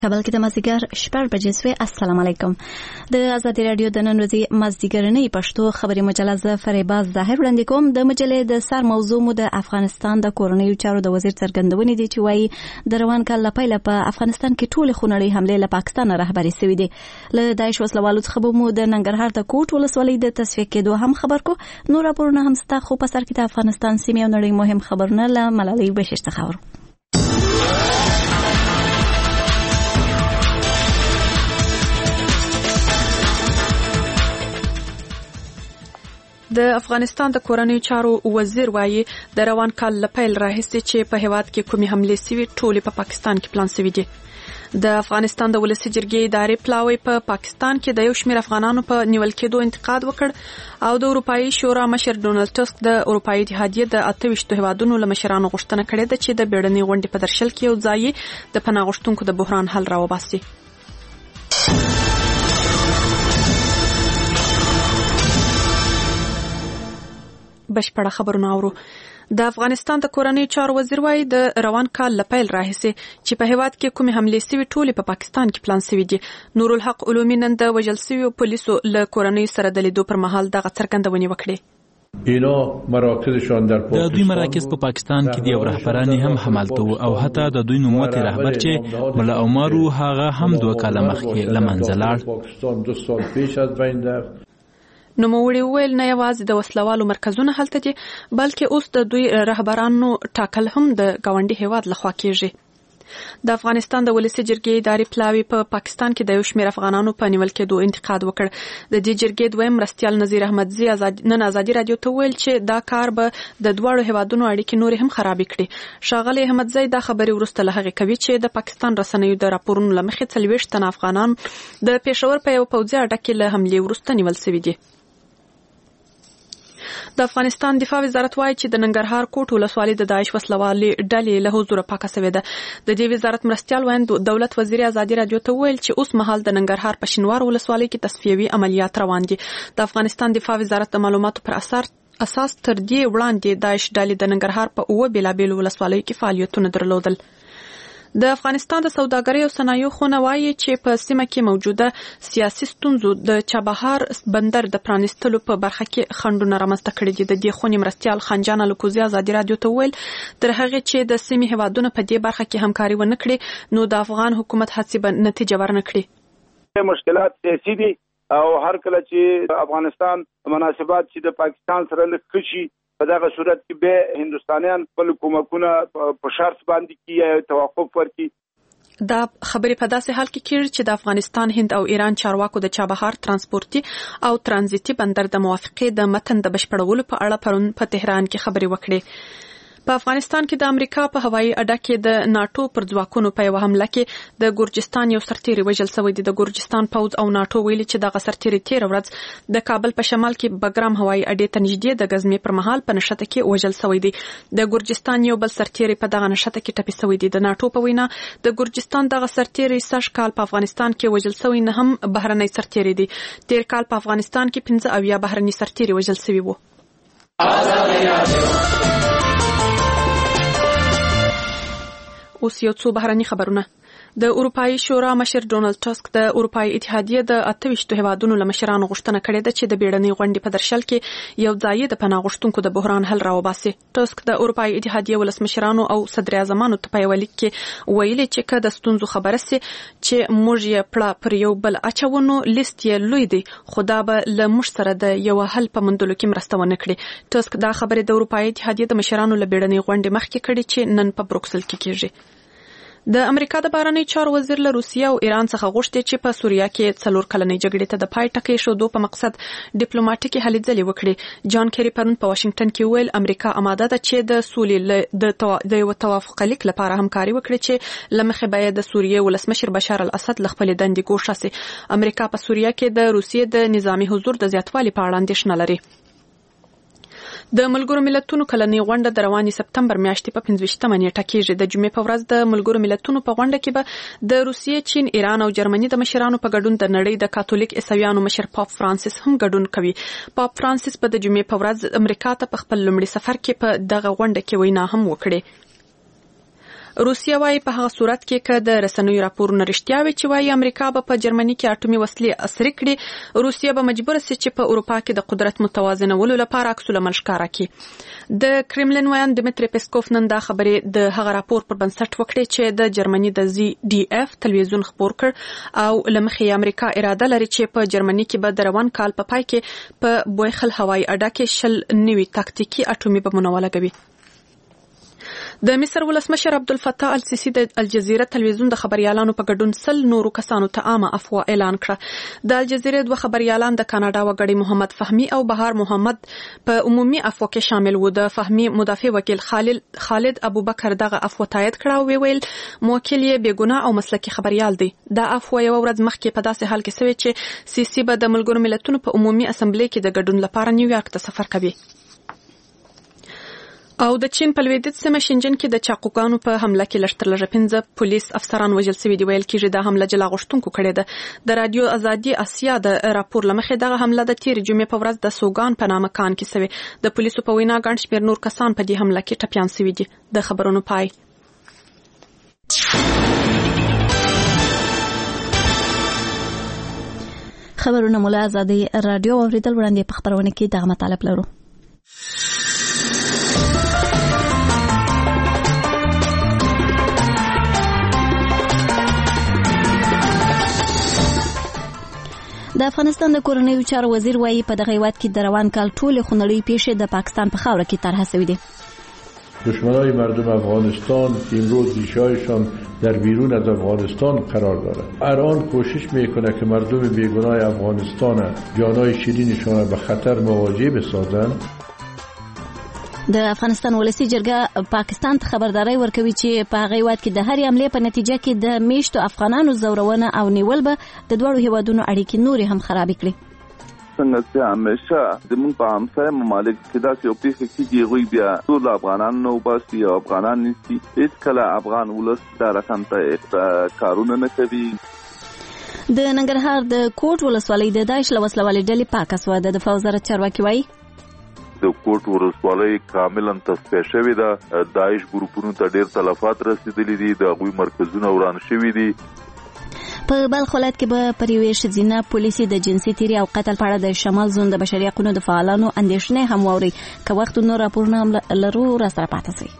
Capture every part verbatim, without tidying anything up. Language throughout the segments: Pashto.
کابل کې د مازدیګر شپږ بجې سوې. السلام علیکم. د ازادي رادیو د نن ورځې مازدیګرنۍ پښتو خبري مجله ز فریباز ظاهر وړاندې کوم. د مجلې د سر موضوع مو د افغانستان د کورنیو چارو د وزیر څرګندونې دي چې وایي د روان کال لپاره په افغانستان کې ټول خونړۍ حمله له پاکستان رهبري شوې دي. له داعش وسلوالو څخه مو د ننګرهار د کوټ ولسوالۍ د تصفیه کېدو هم خبر کو. نور راپورونه هم ستا خو په سر کې د افغانستان سیمې او نړۍ مهم خبرونه له ملالۍ بشیر څخه اورو. د افغانستان د کورنیو چارو وزیر وایي د روان کال لپاره راهیسې چې په هیواد کې کومې حملې سوي ټولې په پاکستان کې پلان سوي دي. د افغانستان د ولسی جرګې ادارې پلاوی په پاکستان کې د یو شمېر افغانانو په نیول کېدو انتقاد وکړ او د اروپאי شورا مشر ډونالد ټسک د اروپאי اتحادیې د اته ویشت هیوادونو له مشرانو غوښتنه کړې ده چې د بیړنۍ غونډې په درشل کې یو ځای د پناه غوښتونکو د بحران حل راوباسي. بشپړه خبرونه اورو. د افغانستان د کورنیو چارو وزیر وایي د روان کال لپاره راهیسې چې په هیواد کې کومې حملې سوي ټولې په پاکستان کې پلان سوي دي. نور الحق علومي نن د وژل سویو پولیسو له کورنیو سره د لیدو پر مهال دغه څرګندونې وکړې. اینا مراکزشان در پاکستان د دوی مراکز په پاکستان کې دي او رهبران هم همالته او حتی د دوی نوموتی رهبر چې مولا عمرو هغه هم دوه کاله مخکې له منځه لاړ. نو موړي ویل نه یوازې د وسلوالو مرکزونه هلته دي بلکې اوس د دوی رهبرانو ټاکل هم د گاونډي هیواد لخوا کیږي. د افغانستان د ولسی جرګې ادارې پلاوی په پا پاکستان کې د یو شمېر افغانانو په نیول کېدو انتقاد وکړ. د دې جرګې دویم مرستیال نذیر احمدزي آزاد نن ازادي رادیو ته ویل چې دا کار به د دواړو هیوادونو اړیکې نور هم خراب کړي. شاغلی احمدزي دا خبري ورسته له هغه کوي چې د پاکستان رسنیو د راپورونو لمخې څلوېښت تن افغانان د پېښور په یو پوځي اډه کې له حملې ورسته نیول شوي دي. د افغانستان دفاع وزارت وایي چې د ننګرهار کوټ ولسوالۍ د داعش وسلوالې ډلې له حضور پاکه شوې ده. د دې وزارت مرستیال ویاند دولت وزیر ازادي رادیو ته ویل چې اوس مهال د ننګرهار په شینوار ولسوالۍ کې تصفیوي عملیات روان دي. د افغانستان دفاع وزارت د معلوماتو پر اساس اساس تر دې وړاندې داعش ډلې د ننګرهار په اوه بیلابیلو ولسوالیو کې فعالیتونه درلودل. د افغانستان د سوداګرۍ او صنایعو خونه وایي چې په سیمه کې موجوده سیاسي ستونزو د چابهار بندر د پرانیستلو په برخه کې خنډونه رامنځته کړي دي. د دې خونې مرستیال خنجان الکوزي ازادي رادیو ته ویل تر هغه چې د سیمې هیوادونو په دې برخه کې همکاري ونه کړي نو د افغان حکومت هڅې به نتیجه ورنه کړي. مشکلات سیاسي دي او هر کله چې افغانستان مناسبات چې د پاکستان سره لکشي په دغه صورت کې به هندستانیان خپل کومکونه په شرط باندې کې توقف ورکړي. دا خبرې په داسې حال کې کېږي چې د افغانستان، هند او ایران چارواکو د چابهار ترانسپورتي او ترانزیتي بندر د موافقې د متن د بشپړولو په اړه پرون په تهران کې خبرې وکړې. په افغانستان کې د امریکا په هوایي اډه کې د ناتو پر ځواکونو په یو حمله کې د ګورجستان یو سرتیری وژل شوی دی. د ګورجستان پوځ او ناتو ویلي چې دغه سرتیری تیر ورځ د کابل په شمال کې بګرام هوایي اډې ته نږدې د غزمې پر مهال په نشته کې وژل شوی دی. د ګورجستان یو بل سرتیری په دغه نشته کې ټپي شوی دی. د ناتو په وینا د ګورجستان دغه سرتیری سږ کال په افغانستان کې وژل شوی نه هم بهرنی سرتیری دی. تیر کال په افغانستان کې پنځه اویا بهرنی سرتیری وژل شوی وو. اوس یو څو بهرني خبرونه. د اروپאי شورا مشر ډونالد ټسک د اروپאי اتحادیې د اته ویشت هیوادونو له مشرانو غوښتنه کړې ده چې د بیړنۍ غونډې په درشل کې یو ځای د پناه غوښتونکو د بحران حل راوباسي. ټسک د اروپאי اتحادیې ولسمشرانو او صدر اعظمانو ته په یو لیک کې ویلي چې که د ستونزو خبره سي چې موږ یې پړه پر یو بل اچونو لیست یې لوی دی خو دا به له موږ سره د یو حل په موندلو کې مرسته ونه کړي. ټسک دا خبرې د اروپאי اتحادیې د مشرانو له بیړنۍ غونډې مخکې کړي چې نن په بروکسل کې کیږي. د امریکا د بهرنیو چارو وزیر له روسیې او ایران څخه غوښتي چې په سوریه کې څلور کلنې جګړې ته د پای ټکی ایښودو په مقصد ډیپلوماټیکي هلې ځلې وکړي. جان کیری پرون په واشنگټن کې ویل امریکا آماده ده چې د سولې د یو توافق لیک لپاره همکاري وکړي چې له مخې به د سوریې ولسمشر بشار الاسد له خپلې دندې ګوښه سي. امریکا په سوریه کې د روسیې د نظامی حضور د زیاتوالي په اړه اندېښنه لري. د ملګرو ملتونو کلنۍ غونډه د رواني سپتمبر میاشتې په پنځه ویشتمه نیټه کېږي. د جمعې په ورځ د ملګرو ملتونو په غونډه کې به د روسیې، چین، ایران او جرمني د مشرانو په ګډون د نړۍ د کاتولیک عیسویانو مشر پاپ فرانسیس هم ګډون کوي. پاپ فرانسیس په د جمعې په ورځ امریکا ته په خپل لومړي سفر کې په دغه غونډه کې وینا هم وکړي. روسیه وايي په هغه صورت کې چې د رسنیو راپورونه رښتیا وي چې وايي امریکا به په جرمني کې اټومي وسلې عصري کړي، روسیه به مجبور شي چې په اروپا کې د قدرت متوازنولو لپاره عکس العمل ښکاره کړي. د کرملین ویان دمیتری پیسکوف نن دا خبرې د هغه راپور پر بنسټ وکړې چې د جرمني د زی ډي اف تلویزیون خبر کړ او لمخې امریکا اراده لري چې په جرمني کې به د روان کال په پای کې په بویخل هوایي اډه کې شل نوي تاکتیکي اټومي بمونه ولګوي. د مصر ولسمشر عبدالفتاح السیسی د الجزیره تلویزیون د خبريالانو په ګډون سل نورو کسانو ته عامه افوا اعلان کړه. د الجزیره دوه خبريالان د کاناډا وګړي محمد فهمي او بهار محمد په عمومي افوا کې شامل وو. د فهمي مدافع وکیل خالد خالد ابوبکر دغه افوا تایید کړه او ویل موکل یې بیګناه او مسلکي خبريال دی. دا افوا یو ورځ مخکې په داسې حال کې سوي چې سیسی به د ملګرو ملتونو په عمومي اسمبلی کې د ګډون لپاره نیویارک ته سفر کوي. او د چین په لویدیځ سیمه شینجن کې د چاقوګانو په حمله کې لږ تر لږه پنځه پولیس افسران وژل شوي دي. ویل کېږي دا حمله جلا غوښتونکو کړې ده. د رادیو ازادي اسیا د راپور لمخې دغه حمله د تیر جمعې په ورځ د سوګان په نامه کان کې شوې. د پولیسو په وینا ګڼ شمېر نور کسان په دې حمله کې ټپیان شوي دي. د خبرونو پای. خبرونه مولا ازادي رادیو اوریدل وړاندې په خبرونه کې دغه مطالب لرو. د افغانستان د کورنیو چارو وزیر وايي په دغه هیواد کې د روان کال ټول خونړۍ پیښې د پاکستان په خاوره کې طرح شوې دي. دشمنای مردم افغانستان که امروز ریشه‌هایشان در بیرون از افغانستان قرار دارد الان کوشش میکنه که مردم بیگناه افغانستان جانهای شیرینشان به خطر مواجه بسازند. د افغانستان ولسی جرګه پاکستان ته خبرداري ورکوي چې په هغه وخت کې د هر حمله په نتیجه کې د میشتو افغانانو زورونه او نیول به د دوړو هیوادونو اړیکې نور هم خراب کړي. څنګه چې همیشه د مون په همسایه ممالک کې دا یو پیښه کیږي غوي بیا ټول افغانان نو باسي او افغانان نشي هیڅ کله افغان ولس دا رقم ته کارونه نه کوي. د ننګرهار د کوټ ولسوالۍ د داعش له وسلوالۍ ډلې پاک اسواد د وزارت چارواکي وايي د کوټ ولسوالۍ کاملا تصفیه شوې ده. داعش ګروپونو ته ډېر تلفات رسیدلي دي. د هغوی مرکزونه وران شوي دي. په بلخ ولایت کې به پر یوې ښځینه پولیسي د جنسي تیري او قتل په اړه د شمال زون د بشري حقوقو د فعالانو اندېښنې هم واوري. که وخت نور راپورونه لرو را سره پاتې شئ.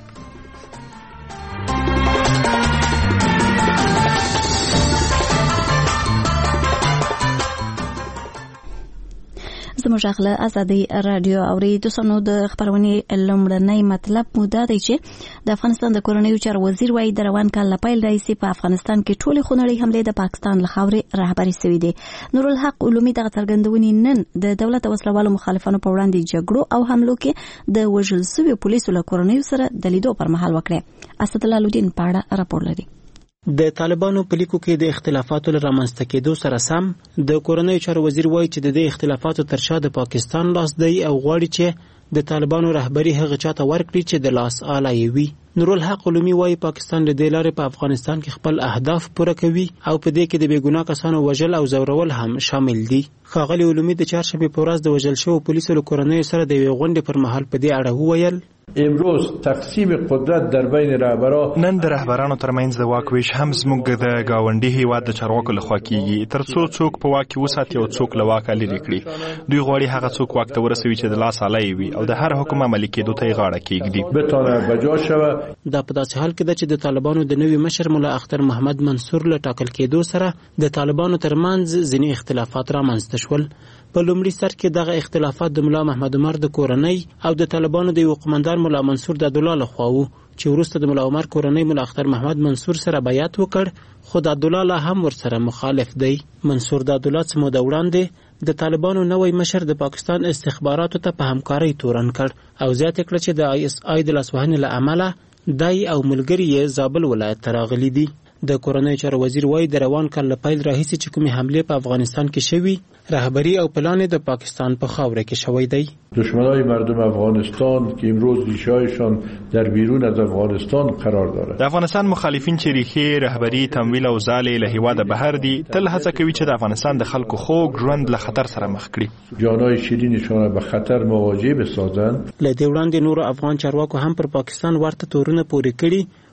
زموږ غله ازادي رادیو اوریدونکو د خبرونې لومړنی مطلب مو دا دی چې د افغانستان د کورنیو چارو وزیر وايي د روان کال لپاره رئیسي په افغانستان کې ټول خونړۍ حمله د پاکستان له خاورې رهبري شوې دي. نورالحق علومي دغه څرګندونې نن د دولت او وسلوالو مخالفانو په وړاندې جګړو او حملو کې د وژل شویو پولیسو له کورنیو سره د لیدو پر مهال وکړه. اسدالله الدین پاړه راپور لري. د طالبانو په لیکو کې د اختلافاتو لپاره رامنځته کېدو سره سم د کورنیو چارو وزیر وایي چې د دې اختلافاتو تر شا د پاکستان لاس دی او غواړي چې د طالبانو رهبری هغه چاته ورکړي چې د لاس آله وي. نورالحق علومي وایي پاکستان له دې لارې په افغانستان کې خپل اهداف پوره کوي او په دې کې د بېګناه کسانو وژل او زورول هم شامل دي. ښاغلي علومي د چهارشنبې په ورځ د وژل شویو پولیسو له کورنیو سره د یوې غونډې پر مهال په دې اړه وویل امروز تقسیم قدرت در بین رهبران نن د رهبرانو ترمنځ د واک ویش هم زموږ د گاونډي هیواد د چارواکو لخوا کیږي تر څو څوک په واک کې وساتي او څوک له واکه لرې کړي. دوی غواړي هغه څوک واک ته ورسوي چې د لاس آله وي او د هر حکم عملي کېدو ته یې غاړه کېږدي. بتونه بجا شوه. دا په داسې حال کې ده چې د طالبانو د نوي مشر ملا اختر محمد منصور له ټاکل کېدو سره د طالبانو ترمنځ ځینې اختلافات رامنځته شول. په لومړي سر کې دغه اختلافات د ملا محمد عمر د کورنۍ او د طالبانو د یو قومندان ملا منصور د عبدالله لخوا وو چې وروسته د ملا عمر کورنۍ ملا اختر محمد منصور سره بیعت وکړ خو د عبدالله لا هم ورسره مخالف دی. منصور د عبدالله څه موده وړاندې د طالبانو نوی مشر د پاکستان استخباراتو ته په همکارۍ تورن کړ او زیاته کړه چې د آی اس آی د لاسوهنې له امله دای او ملګري یې زابل ولایت ته راغلي دي. د کورنیو چارو وزیر وایي د روان کال له پیل راهیسې چې کومې حملې په افغانستان کې شوي رهبری او پلان د پاکستان په خاوره کې شوی دی. دشمنای مردم افغانستان که امروز ریشه‌هایشان در بیرون از افغانستان قرار دارد د افغانستان مخالفین چې ریښې رهبری تمویل او ځالې له هیواده بهر دي تل هڅه کوي چې د افغانستان د خلکو خوږ ژوند له خطر سره مخ کړي. جانهای شیرینشان به خطر مواجه بسازند. له دې وړاندې نورو افغان چارواکو هم پر پاکستان ورته تورونه پورې کړي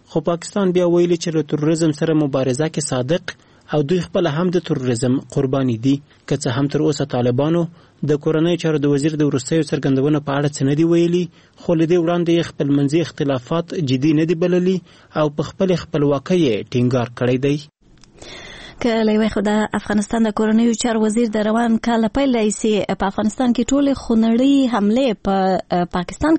خو پاکستان بیا ویلي چې له تروریزم سره مبارزه کې صادق او دوی خپل هم د تروریزم قرباني دي. که څه هم تر اوسه طالبانو د کورنۍ چارو د وزیر د وروستیو څرګندونو په اړه څه نه دي ویلي، خو له دې وړاندې یې خپلمنځي اختلافات جدي نه دي بللي او په خپل خپلواکۍ یې ټینګار کړی دی. که له یوې خوا د افغانستان د کورنیو چارو وزیر د روان کال له پیل راهیسې په افغانستان کې ټولې خونړۍ حملې په پاکستان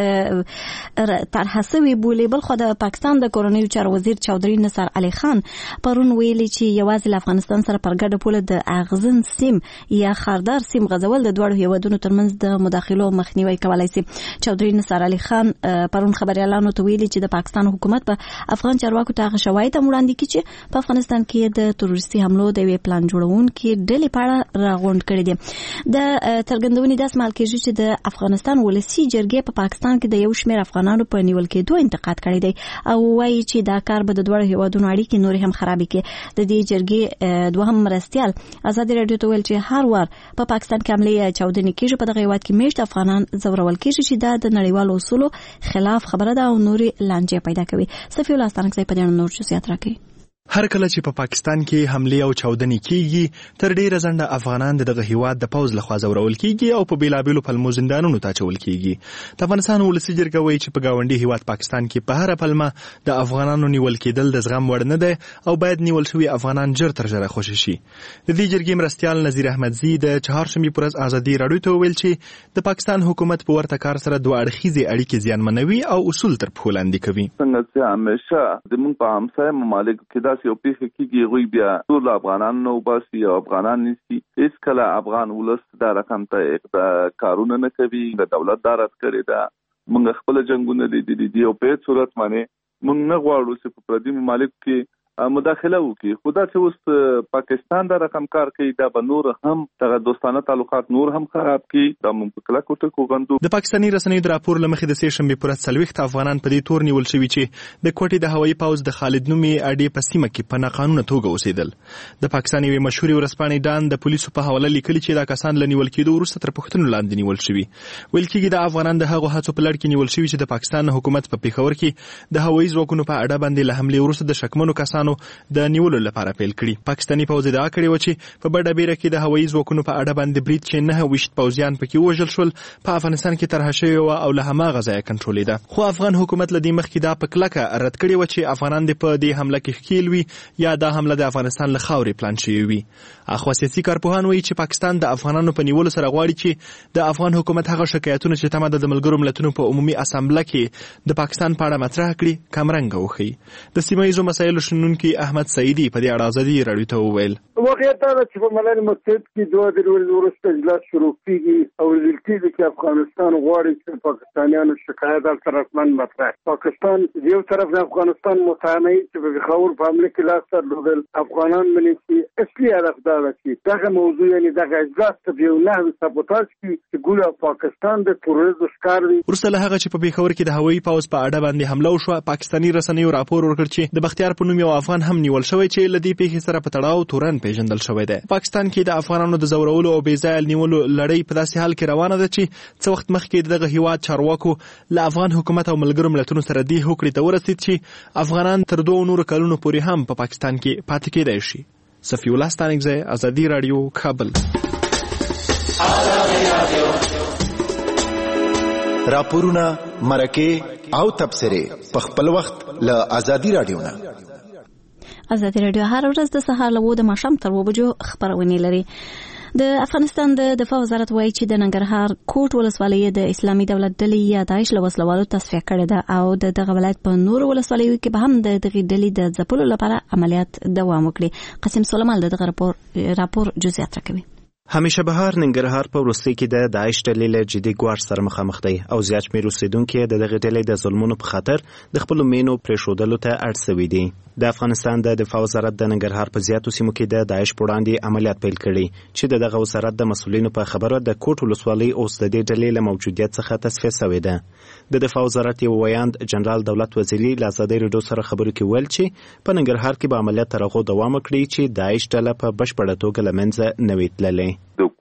کې طرحه سوي بولي، بل خو د پاکستان د کورنیو چارو وزیر چودري نصر علي خان پرون ویلي چې یوازې له افغانستان سره پر ګډه پوله د اغزن سیم یا خاردار سیم غځول د دواړو هیوادونو ترمنځ د مداخلو مخنیوي کولای شي. چودري نصر علي خان پرون خبريالانو ته ویلي چې د پاکستان حکومت په افغان چارواکو ته شواهد وړاندې کړي چې په افغانستان کې د تروریستي حملو د وی پلان جوړونکو ډلې په اړه راغونډ کړي دي. د څرګندونې داس مال کېږي چې د افغانستان ولسی جرګې په پاکستان کې د یو شمېر افغانانو په نیول کېدو انتقاد کړی دی او وایي چې دا کار به د دوه هیوادونو اړیکې نور هم خراب کړي. د دې جرګې دوهم مرستيال ازادي رادیو ته ویل چې هر وار په پا پاکستان کې حملې چاودنې کېږي، په دغه هیواد کې میشت افغانان زورول کېږي چې دا د نړیوالو اصولو خلاف خبره ده او نوري لانجې پیدا کوي. صفي الله ستانکزی په دې نور څه زیات راکړي. هر کله چې په پا پاکستان کې حملې او چاودنې کیږي، تر ډیره ځنډه افغانان دغه هیواد د پوز لخوا زورول کیږي او په بیلابیلو پلمو زندانونو ته اچول کیږي. د افغانستان ولسي جرګه وایي چې په گاونډي هیواد پاکستان کې په هر پلمه د افغانانو نیول کېدل د زغم وړ نه ده او باید نیول شوی افغانان ژر تر ژره خوشي شي. د دې جرګې مرستيال نذیر احمدزي د چهارشنبې پر ورځ ازادي رادیو ته ویل چې د پاکستان حکومت په ورته کار سره دوه اړخیزې اړیکې زیانمنوي او اصول تر پښو لاندې کوي. څنګه چې همیشه د موږ په همسایه ممالک کې داسې یو پیښه کېږي غوی بیا ټول افغانان نو باسي او افغانان نشي، هیڅ کله افغان ولس دا رقم ته کارونه نه کوي. د دولت دارت کړی دا موږ خپل جنگونه لیدلي دي او په صورت باندې موږ نه غواړو چې په پردي ممالک کې مداخله وکړي. خدا چې اوس پاکستان دا رقم کار کوي دا به نور هم دغه دوستانه تعلقات نور هم خراب کړي. دا موږ په کله کوټه کو غندو. د پاکستاني رسنیو د راپور لمخې د سې شنبې پر څلويخت افغانان په دې تور نیول شوي چې د کوټې د هوایي پاوز د خالد نومي اډې په سیمه کې په ناقانونه توګه اوسېدل. د پاکستان یوې مشهورې ورځپاڼې ډان د پولیسو په حواله لیکلي چې دا کسان له نیول کېدو وروسته تر پوښتنو لاندې نیول شوي. ویل کېږي د افغانان د هغو هڅو په لړ کې نیول شوي چې د پاکستان حکومت په پیښور کې د هوایي ځواکونو په اډه باندې له حملې وروسته د شکمنو کسانو د نیولو لپاره پیل کړي. پاکستاني پوځ ادعا کړې و چې په بډه بیره کې د هوایي ځواکونو په اډه باندې برید چې نه وشت پوځیان پکې وژل شول په افغانستان کې طرح شوی و او له هماغه ځایه کنټرولېده. خو افغان حکومت له دې مخکې دا په کلکه رد کړې و چې افغانان د په دې حمله کې ښکیل وي یا دا حمله د افغانستان له خاورې پلان شوی وي. اخوا سیاسي کارپوهان وایي چې پاکستان د افغانانو په نیولو سره غواړي چې د افغان حکومت هغه شکایتونه چې تمه ده د ملګرو ملتونو په عمومي اسامبله کې د پاکستان په اړه مطرح کړي کمرنګه وښيي. د سیمه ییزو مسایلو شنونکي احمد سعیدي په دې اړه ازادي رادیو ته وویل واقعیت دا ده چې په ملل متحد کې دوه درې وروسته اجلاس شروع کیږي او ویل کېږي چې افغانستان غواړي چې پاکستانیانو شکایت هلته رسما مطرح. پاکستان یو طرف د افغانستان متهمه چې په پېښور په حمله کې لاس درلودل افغانان باندې چې اصلي هدف دا ده چې دغه موضوع یعنې دغه اجلاس ته په یو نحوې سابوتاژ کړي چې ګویا پاکستان د تروریزم ښکار وي. وروسته له هغه چې په پېښور کې د هوایي پوځ په اډه باندې حمله وشوه، پاکستاني رسنیو راپور ورکړ چې د بختیار په نوم یو افغان هم نیول شوی چې له دې پیښې سره په تړاو تورن پیژندل شوی دی. پاکستان کې د افغانانو د زورولو او بې ځایه نیولو لړۍ په داسې حال کې روانه ده چې څه وخت مخکې دغه هیواد چارواکو له افغان حکومت او ملګرو ملتونو سره دې هوکړې ته ورسېد چې افغانان تر دوه نورو کلونو پورې هم په پا پاکستان کې پاتې کېدای شي. صفي الله ستانکزی، ازادي رادیو، کابل. راپورونه، مرکې او تبصرې په خپل وخت له ازادي رادیو نه. ازادي رادیو هر ورځ د سهار له اووه د ماښام تر اووه بجو خپرونې لري. د افغانستان د دفاع وزارت وایي چې د ننګرهار کوټ ولسوالۍ د اسلامي دولت ډلې یا داعش له وسلوالو تصفیه کړې ده او د دغه ولایت په نورو ولسوالیو کې به هم د دغې ډلې د ځپلو لپاره عملیات دوام وکړي. قاسم سلیمان د دغه راپور راپور جزئیات راکوي. همیشه بهار ننګرهار په وروستۍ کې د داعش ډلې له جدي ګواښ سره مخامخ دی او زیات شمېر اوسېدونکي د دغې ډلې د ظلمونو په خاطر د خپلو مینو پرېښودلو ته اړ سوي دي. د افغانستان د دفاع وزارت د ننګرهار په زیاتو سیمو کې د داعش په وړاندې عملیات پیل کړي چې د دغه وزارت د مسؤلینو په خبره د کوټ ولسوالۍ اوس د دې ډلې له موجودیت څخه تصفیه سوې ده. د دفاع وزارت یو ویاند جنرال دولت وزیري له ازادي رادیو سره خبرو کې ویل چې په ننګرهار کې به عملیات تر هغو دوام وکړي چې داعش ډله په بشپړه توګه له منځه نه وي تللې.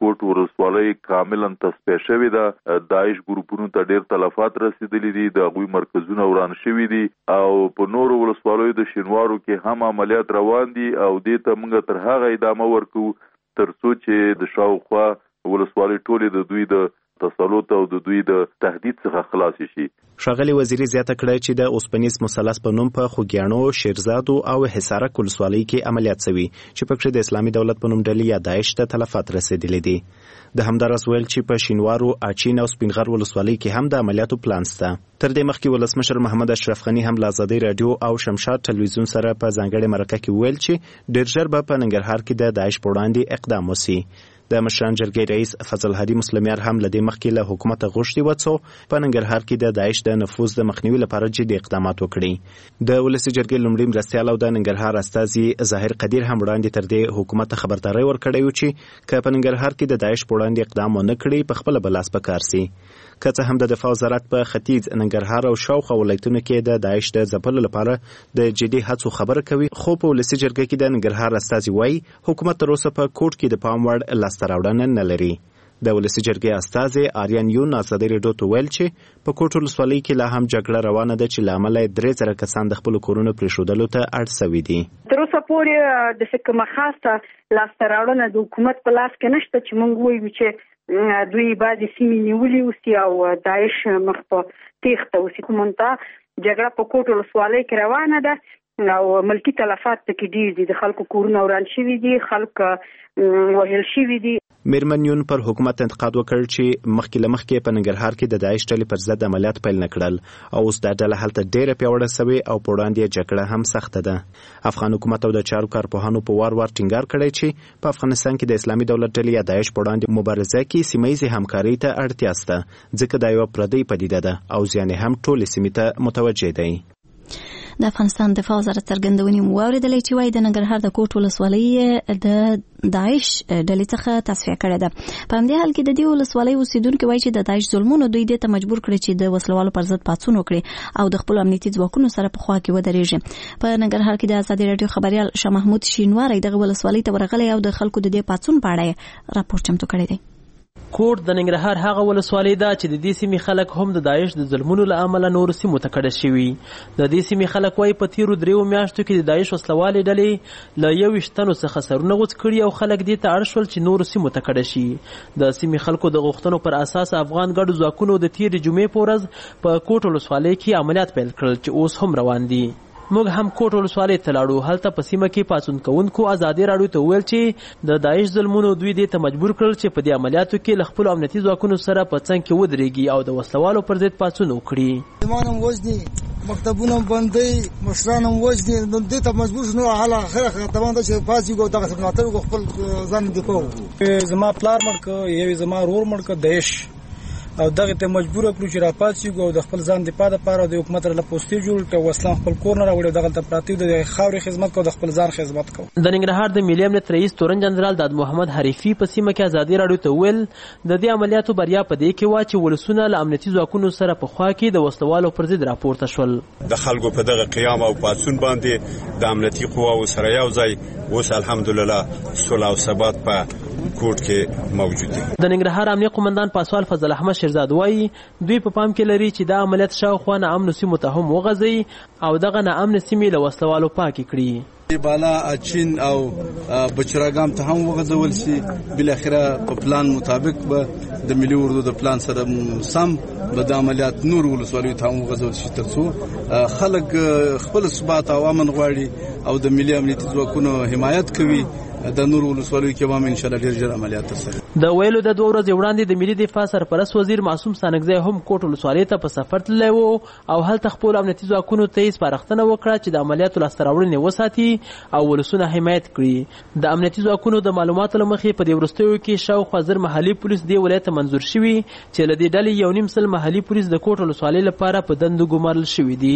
کوټ ولسوالۍ کاملا تصفیه شوې ده. داعش ګروپونو ته ډېر تلفات رسیدلي دي، د هغوی مرکزونه وران شوي دي او په نورو ولسوالیو د شینوارو کې هم عملیات روان دي او دې ته موږ تر هغه ادامه ورکو تر څو چې د شاوخوا ولسوالۍ ټولې د دوی د تسلط او د دوی د تهدید څخه خلاص شي. ښاغلي وزیري زیاته کړه چې د اوسپنیز مثلث په نوم په خوږیاڼو، شیرزادو او حصارک ولسوالۍ کې عملیات شوي چې پکې د اسلامي دولت په نوم ډلې یا داعش ته تلفات رسېدلي دي. د همداراز ویل چې په شینوارو، اچین او سپینغر ولسوالۍ کې هم د عملیاتو پلان شته. تر دې مخکې ولسمشر محمد اشرف غني هم له ازادۍ راډیو او شمشاد ټلویزیون سره په ځانګړې مرکه کې ویل چې ډېر ژر به په ننګرهار کې د داعش په وړاندې اقدام وشي. د مشران جرګې رئیس فضل هادي مسلمیار هم له دې مخکې له حکومت غوښتي و څو په ننګرهار کې د داعش د نفوذ د مخنیوي لپاره جدي اقدامات وکړي. د ولسي جرګې لومړي مرستیال او د ننګرهار استازي ظاهر قدیر هم وړاندې تر دې حکومت خبرداري ورکړې و چې که په ننګرهار کې د داعش په وړاندې اقدام ونه کړي په خپل بلاس په کار سي. که څه هم د دفاع وزارت په ختیځ ننګرهار او شاوخوا ولایتونو کې د داعش د ځپلو لپاره د جدي هڅو خبره کوي، خو په ولسي جرګه کې د ننګرهار استازي وایي حکومت تر اوسه په کوټ کې د پام وړ لاسته راوړنه نه لري. د ولسي جرګې استازي آریان یون ازادۍ راډیو ته ویل چې په کوټ ولسوالۍ کې لا هم جګړه روانه ده چې له امله یې درې زره کسان د خپلو کورونو پرېښودلو ته اړ سوي دي. تر اوسه پورې د څه کومه خاصه لاسته راوړنه د حکومت په لاس کې نشته چې موږ وایو چې دوی بعضې سیمې نیولې اوسي او داعش مخ په تېښته اوسي. کومنته جګړه په کوټ ولسوالۍ کې روانه ده او ملکي تلفات پکې ډېر دي، د خلکو کورونه وران شوي دي، خلک وژل شوي دي. میرمن یون پر حکومت انتقاد وکړ چې مخکې له مخکې په ننګرهار کې د داعش ډلې پر ضد عملیات پیل نه کړل او اوس دا ډله هلته ډېره پیاوړې سوې او په وړاندې یې جګړه هم سخته ده. افغان حکومت او د چارو کارپوهانو په وار وار ټینګار کړی چې په افغانستان کې د اسلامي دولت ډلې یا داعش په وړاندې مبارزه کې سیمه ییزې همکارۍ ته اړتیا شته، ځکه دا یوه پردۍ پدیده ده او زیان یې هم ټولې سیمې ته متوجه دی. د افغانستان دفاع وزارت څرګندونې مو واورېدلې چې وایي د ننګرهار د کوټ ولسوالۍ د داعش ډلې څخه تصفیه کړې ده. په همدې حال کې د دې ولسوالۍ اوسیدونکي وایي چې د داعش ظلمونو دوی دې ته مجبور کړي چې د وسلوالو پر ضد پاڅون وکړي او د خپلو امنیتي ځواکونو سره په خوا کې ودرېږي. په ننګرهار کې د ازادۍ راډیو خبریال شاه محمود شینواری دغه ولسوالۍ ته ورغلی او د خلکو د دې پاڅون په اړه راپور چمتو کړی دی. کوټ د ننګرهار هغه ولسوالۍ ده چې د دې سیمې خلک هم د داعش د ظلمونو له امله نورو سیمو ته کډه شوي. د دې سیمې خلک وایي په تیرو دریو میاشتو کې د داعش وسلوالې ډلې له یوویشت تنو څخه سرونه غوڅ کړي او خلک دې ته اړ شول چې نورو سیمو ته کډه شي. د سیمې خلکو د غوښتنو پر اساس افغان ګډو ځواکونو د تیرې جمعې په ورځ په کوټ ولسوالۍ کې عملیات پیل کړل چې اوس هم روان دي. موږ هم کوټ ولسوالۍ ته لاړو. هلته په سیمه کې پاڅون کوونکو ازادۍ راډیو ته وویل چې د داعش ظلمونو دوی دې ته مجبور کړل چې په دې عملیاتو کې له خپلو امنیتي ځواکونو سره په څنګ کې ودرېږي او د وسلوالو پر ضد پاڅون وکړي. ایمان هم وژني، مکتبونه هم بندوي، مشران هم وژني، نو دې ته مجبور شو. نو حاله اخره تمام ده چې پاڅېږو او دغسې ملاتړ وکړو، خپل ځان دفاع وکړو. زما پلار مړ کړ، یو زما ورور مړ کړ داعش او دغه ته مجبور کړو چې را پاتېږو او د خپل ځان دفاع لپاره د حکومت سره پوسټې جوړ کړو، وسله خپل کور نه راوړو، دغه ته پراته د خاورې خدمت کو، د خپل ځان خدمت کو. د ننګرهار د ملي امنیت رئیس تورن جنرال داد محمد حریفي په سیمه کې ازادۍ راډیو ته ویل د دې عملیاتو بریا په دې کې وا چې ولسونه له امنیتي ځواکونو سره په خوا کې د وسلوالو پر ضد راپورته شول. د خلکو په دغه قیام او پاڅون باندې د امنیتي قواو سره یو ځای اوس الحمدلله صلح او ثبات په کوټ کې موجود دي. د ننګرهار امنیه قومندان پاسوال فضل احمد شیرزاد وایي دوی په پام کې لري چې دا عملیات شاوخوا ناامنو سیمو ته هم وغځوي او دغه ناامنه سیمې له وسلوالو پاکې کړي. بالا اچین او بچراګام ته هم وغځول شي. بل اخره په پلان مطابق به د ملي اردو د پلان سره سم به د عملیات نور ولسوالیو ته هم وغځول شي ترڅو خلک خپل ثبات او امن غواړي او د ملي امنیتي ځواکونو حمایت کوي. د نور ولسوالیو کې به ان شاء الله ډیر ژر عملیات ترسره. د ویلو د دوه ورځې وړاندې د ملي دفاع سرپرست وزیر معصوم سانګزی هم کوټ ولسوالۍ ته په سفر تللی و او هلته خپل امنیتي ځواکونو ته یې سپارښتنه وکړه چې د عملیاتو لاسته راوړنې وساتي او ولسونه حمایت کړي. د امنیتي ځواکونو د معلوماتو له مخې په دې وروستیو کې شاوخوا زر محلي پولیس دې ولایت ته منظور شوي چې له دې ډلې یو نیم سل محلي پولیس د کوټ ولسوالۍ لپاره په دندو ګمارل شوي دي.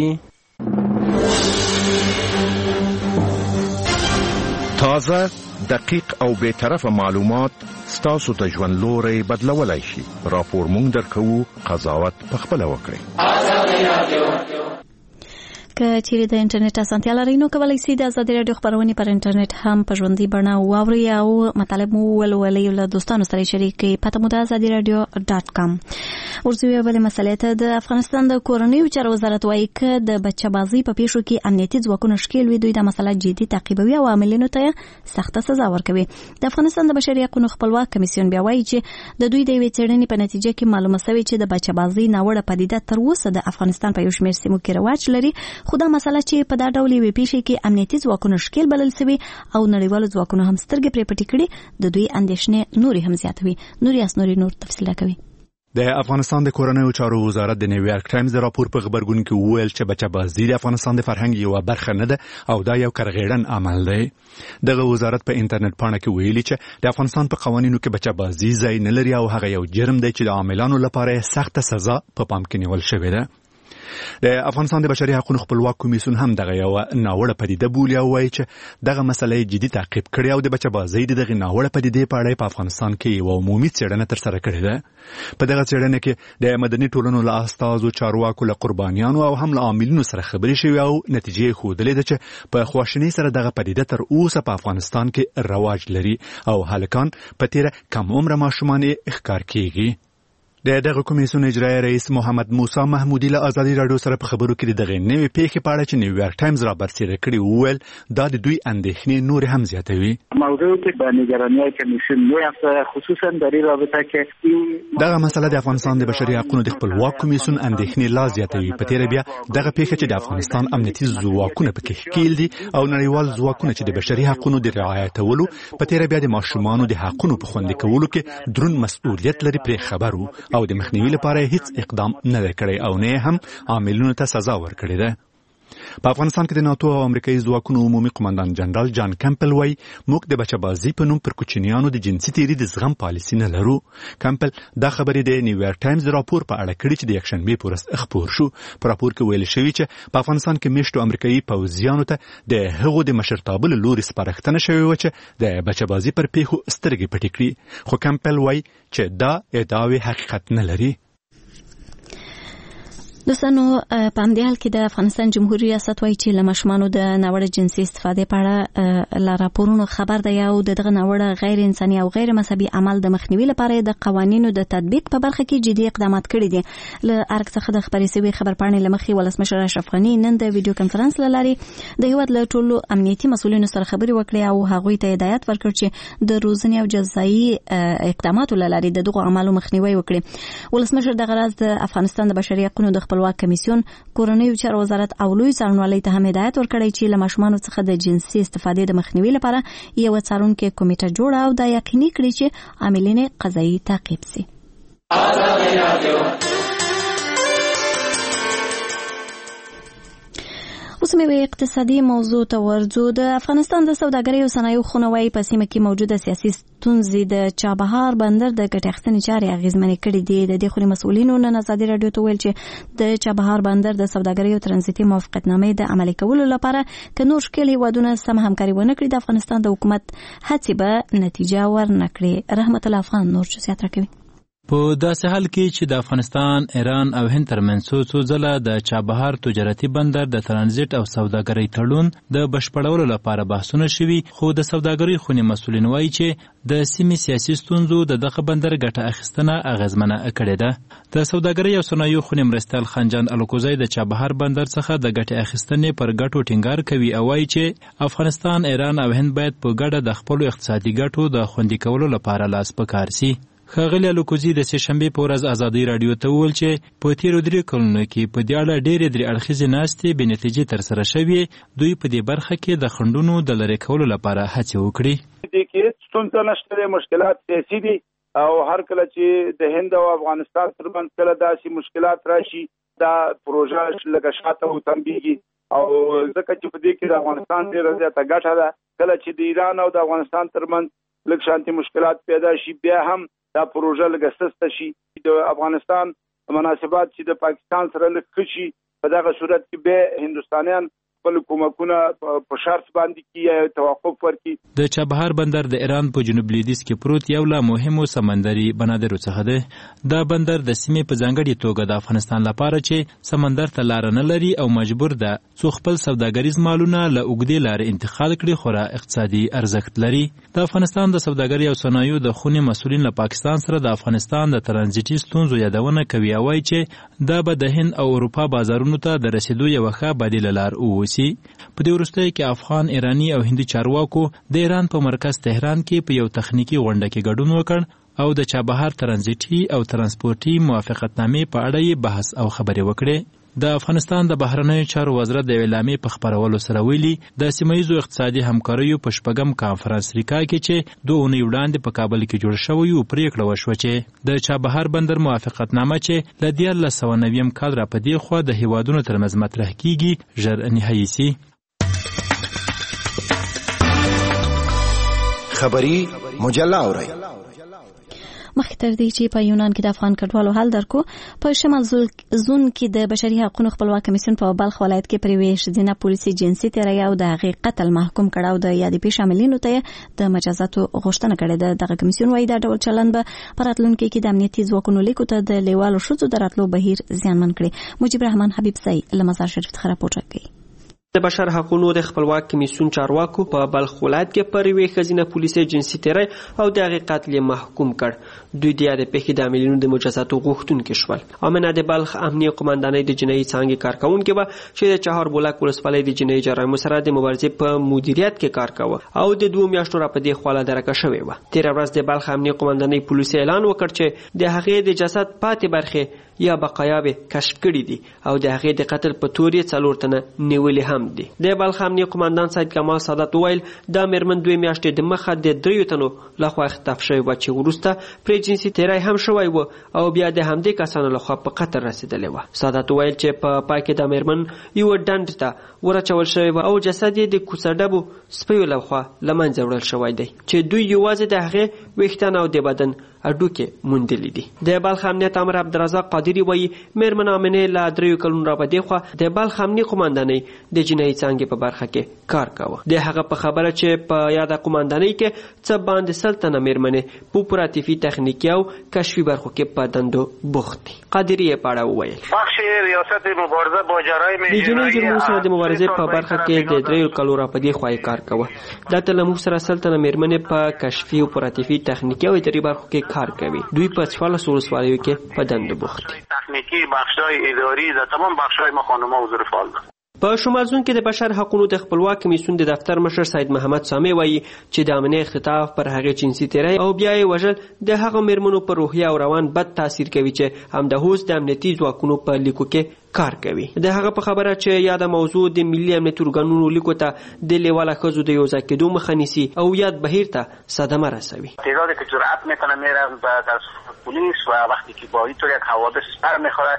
تازه، دقیق او بے طرفه معلومات ستاسو د ژوند لوري بدلولای شي. راپور مونږ درکوو، قضاوت پخپله وکړئ. که چیرې د انټرنیټ اسانتیا لرئ نو کولی شئ د ازادي راډیو خبرونه پر انټرنیټ هم په ژوندۍ بڼه واورئ او مطالب مو ولولئ او له دوستانو سره شریک کړئ. پته مو د ازادي راډیو ډاټ کام. ورځو یو بلې مسلې ته د افغانستان د کورنیو چارو وزارت وایي که د بچه بازی په پیښو کې امنیتي ځواکونه ښکېل وي دوی د مسله جدي تعقیبوي او عاملینو ته سخته سزا ورکوي. د افغانستان د بشري حقوقو خپلواک کمیسیون بیا وایي چې د دوی د یوې څېړنې په نتیجه کې معلومه شوې چې د بچه بازی ناوړه پدیده تر اوسه د افغانستان په یو شمېر سیمو کې رواج لري، خو دا مسله چې په دا ډول یوې پیښې کې امنیتي ځواکونه ښکېل بلل شوي او نړیوالو ځواکونو هم سترګې پرې پټې کړي د دوی اندېښنې نورې هم زیاتوي. نورې اسنوري نور تفصیل کوي. د افغانستان د کورنیو چارو وزارت د نیویارک ټایمز راپور په خبرګون کې وویل چې بچه بازی د افغانستان د فرهنګ یوه برخه نه ده او دا یو کرغېړن عمل دی. دغه وزارت په انټرنیټ پاڼه کې ویلي چې د افغانستان په قوانینو کې بچه بازی ځای نه لري او هغه یو جرم دی چې د عاملانو لپاره سخته سزا په پام کې نیول شوې ده. د افغانستان د بشري حقوقو خپلواک کمیسیون هم دغه یو ناوړه پدیده بولي او وایي چې دغه مسلې جدي تعقیب کړي او د بچه بازی د دغه ناوړه پدیدې په اړه په افغانستان کې یو عمومي څېړنه ترسره کړې ده. په دغه څېړنه کې د مدني ټولنو له استازو، چارواکو، له قربانیانو او هم له عاملینو سره خبرې شوې او نتیجې یې ښودلې ده چې په خواشینۍ سره دغه پدیده تر اوسه په افغانستان کې رواج لري او هلکان په تیره کم عمره ماشومان یې ښکار کیږي. د دغه کمیسیون اجرایي رئیس محمد موسی محمودي له ازادي راډیو سره په خبرو کې دغه نوې پیښې په اړه چې نیویارک ټایمز را برسېره کړي وویل دا د دوی اندېښنې نور هم زیاتوي. موضوعی که به نگرانی کمیسیون میافته خصوصا در این رابطه که دغه مسله د افغانستان د بشري حقوقو د خپلواک کمیسیون اندېښنې لا زیاتوي. په تیره بیا دغه پیښه چې د افغانستان امنیتي ځواکونه پکې ښکېل دي او نړیوال ځواکونه چې د بشري حقوقو د رعایتولو په تیره بیا د ماشومانو د حقوقو په خوندي کولو کې درون مسؤلیت لري پرې خبر وو او د مخنیوي لپاره هیڅ اقدام نه دی کړی او نه هم عاملینو ته سزا ورکړې ده. په افغانستان کې د ناتو او امریکایي ځواکونو عمومي قومندان جنرال جان کمپل وایي موږ د بچه بازی په نوم پر کوچنیانو د جنسي تیري د زغم پالیسي نه لرو. کمپل دا خبرې د نیویارک ټایمز راپور په اړه کړي چې د یکشنبې په ورځ خپور شو. په راپور کې ویل شوي چې په افغانستان کې میشتو امریکایي پوځیانو ته د هغو د مشرتابه له لورې سپارښتنه شوې وه چې د بچه بازی پر پیښو سترګې پټې کړي، خو کمپل وایي چې دا ادعاوې حقیقت نه لري. دوستانو په همدې حال کې د افغانستان جمهوریت ریاست وایي چې له ماشومانو د ناوړه جنسي استفادې په اړه له راپورونو خبر دی او د دغه ناوړه غیر انساني او غیر مذهبي عمل د مخنیوي لپاره د قوانینو د تطبیق په برخه کې جدي اقدامات کړي دي. له ارګ څخه د خبرې شوې خبرپاڼې له مخې ولسمشر اشرف غني نن د ویډیو کنفرانس له لارې د هیواد له ټولو امنیتي مسؤلینو سره خبرې وکړې او هغوی ته هدایت ورکړ چې د روزنې او جزایي اقداماتو له لارې د دغو اعمالو مخنیوي وکړي. ولسمشر دغه راز د افغانستان د بشري حقوقو د خپلواک کمیسیون، کورنیو چارو وزارت او لوی څارنوالۍ ته هم هدایت ورکړی چې له ماشومانو څخه د جنسي استفادې د مخنیوي لپاره یو څارونکې کمیټه جوړه او دا یقیني کړي چې عاملین قضایي تعقیب شي. اوس مې اقتصادي موضوع ته ورځو. د افغانستان د سوداګرۍ او صنایعو خونه وایي په سیمه کې موجوده سیاسي ستونزې د چابهار بندر د ګټې اخیستنې چارې اغېزمنې کړې دي. د دې خونې مسؤلینو نن ازادي راډیو ته ویل چې د چابهار بندر د سوداګرۍ او ترانزیتي موافقتنامې د عملي کولو لپاره که نور ښکېل هېوادونه سم همکاري ونه کړي د افغانستان د حکومت هڅې به نتیجه ورنه کړي. رحمت الله افغان نور جزئیات راکوي. په داسې حال کې چې د افغانستان، ایران او هند ترمنځ څو څو ځله د چابهار تجارتي بندر د ترانزیت او سوداګرۍ تړون د بشپړولو لپاره بحثونه شوي، خو د سوداګرۍ خونې مسؤلین وایي چې د سیمې سیاسي ستونزو د دغه بندر ګټه اخیستنه اغیزمنه کړې ده. د سوداګرۍ او صنایعو خونې مرستیال خنجان الکوزی د چابهار بندر څخه د ګټې اخیستنې پر ګټو ټینګار کوي او وایي چې افغانستان، ایران او هند باید په ګډه د خپلو اقتصادي ګټو د خوندي کولو لپاره لاس په کار سي. ښاغلي الکوزي د سې شنبې په ورځ ازادي راډیو ته وویل چې په تیرو درې کلونو کې په دې اړه ډېرې درې اړخیزې ناستې بې نتیجې ترسره شوې. دوی په دې برخه کې د خنډونو د لرې کولو لپاره هڅې وکړي. دې کې ستونزه نشته، مشکلات سیاسي دي او هر کله چې د هند او افغانستان ترمنځ کله داسې مشکلات راشي دا پروژه لکه شاته وتمبيږي او ځکه چې په دې کې د افغانستان ډېره زیاته ګټه ده. کله چې د ایران او د افغانستان ترمنځ لږ شانتي مشکلات پیدا شي بیا هم دا پروژه لږ سسته شي. د افغانستان مناسبات چې د پاکستان سره لږ ښه شي په دغه صورت کې به هندوستانیان خپل کومکونه په شرط باندې کیه توقف ورکړي. د چابهار بندر د ایران په جنوب لویدیځ کې پروت یو له مهمو سمندري بنادرو څخه دی. دا بندر د سیمې په ځانګړي توګه د افغانستان لپاره چې سمندر ته لار نه لري او مجبور ده څو خپل سوداګریز مالونه له اوږدې لارې انتقال کړي خورا اقتصادي ارزښت لري. د افغانستان د سوداګرۍ او صنایعو د خونې مسؤلین له پاکستان سره د افغانستان د ترانزیټي ستونزو یادونه کوي او وایي چې دا به د هند او اروپا بازارونو ته د رسیدو یوه ښه بدیله لار واوسي. په دې وروستیو کې افغان، ایراني او هندي چارواکو د ایران په مرکز تهران کې په یو تخنیکي غونډه کې ګډون وکړ او د چابهار ترانزیټي او ترانسپورټي موافقتنامې په اړه یې بحث او خبرې وکړې. د افغانستان د بهرنیو چارو وزارت د اعلامیې په خپرولو سره ویلي د سیمه ییزو اقتصادي همکاریو په شپږم کانفرنس ریکا کې چې دوه اونۍ وړاندې په کابل کې جوړ شوی و پریکړه وشوه چې د چابهار بندر موافقتنامه چې له دیارلس سوه نویم کال را په دې خوا د هیوادونو ترمنځ مطرح کیږي ژر نهایي سي. خبری مجله اورئ. مخکې تر دې چې په یونان کې د افغان کډوالو حال درکو، په شمال زون کې د بشري حقوقو خپلواک کمیسیون په بلخ ولایت کې پر یوې ښځینه پولیسي جنسي تېری او د هغې قتل محکوم کړه او د یادې پیښې عاملینو ته د مجازاتو غوښتنه کړې ده. دغه کمیسیون وایي دا ډول چلند به په راتلونکي کې د امنیتي ځواکونو لیکو ته د لیوالو ښځو د راتلو بهیر زیانمن کړي. مجيب رحمان حبیب سای له مزار شریف څخه راپور کوي. د بشر حقوقو د خپلواک کمیسیون چارواکو په بلخ ولایت کې پر یوې ښځینه پولیسي جنسي تېری او د هغې قتل محکوم کړ. دوی د یادې پیښې د عاملینو د مجازاتو غوښتونکي شول. امنه د بلخ امنیه قماندانۍ د جنایي څانګې کارکوونکې وه چې د چهار بولاک ولسوالۍ د جنایي جرایمو سره د مبارزې په مدیریت کې کار کوه او د دوو میاشتو را په دې خوا له درکه شوې وه. تېره ورځ د بلخ امنیه قماندانۍ پولیسو اعلان وکړ چې د هغې د جسد پاتې برخې یا بقایاوې کشف کړي دي او د هغې د قتل په تور یې څلور تنه نیولې هم دي. د بلخ امنیه قماندان سید کمال سادات وویل دا مېرمن دوې میاشتې د مخه د دریو تنو لخوا اختطاف شوې وه چې وروسته پرې جنسي تېری هم شوی و او بیا د همدې کسانو لخوا په قتل رسېدلې وه. سادات وویل چې په پای کې دا مېرمن یوه ډنډ ته ورچول شوې وه او جسد یې د کوڅه ډبو سپیو لخوا له منځه وړل شوی دی چې دوی یوازې د هغې ویښتان او د بدن اډوکې موندلې دي. د بلخ امنیت امر عبدالرزاق قادري وایي مېرمن آمنې له دریو کلونو را په دې خوا د بلخ امنیې قماندانۍ د جنایي څانګې په برخه کې کار کاوه. د هغه په خبره چې په یاده قماندانۍ کې څه باندې سل تنه مېرمنې په اپراتیفي تخنیکي او کشفي برخو کې په دندو بوخت دي. قادري یې په اړه وویل بخش ریاست مبارزه با جرایم د جنایي جرمونو سره د مبارزې په برخه کې د دریو کلونو را په دې خوا کار کاوه. دلته له موږ سره سل تنه مېرمنې په کشفي اپراتیفي تخنیکي او اداري برخو کې کار کوي. دوی په څوارلسو ولسوالیو کې په دندو بوخت دي. تخنیکی بخش‌های اداری در تمام بخش‌های ما خانم‌ها حضور فعال دارند. په شمال زون کې د بشر حقوقو د خپلواک کمیسیون د دفتر مشر سید محمد سامي وایي چې د امنیه اختطاف پر هغې جنسي تېری او بیا یې وژل د هغه مېرمنو پر روحیه او روان بد تاثیر کوي چې همدهوس د امنیتي ځواکونو په لیکو کې کار کوي. د هغه په خبره چې یاده موضوع د ملي امنیت ارګانونو لیکو ته د لیواله ښځو د یوځای کېدو مخه نیسي او یاد بهیر ته صدمه رسوي. تعدادی که جرأت میکنه میره در پلیس و وقتی که با اینطور یک حوادث سر میخوره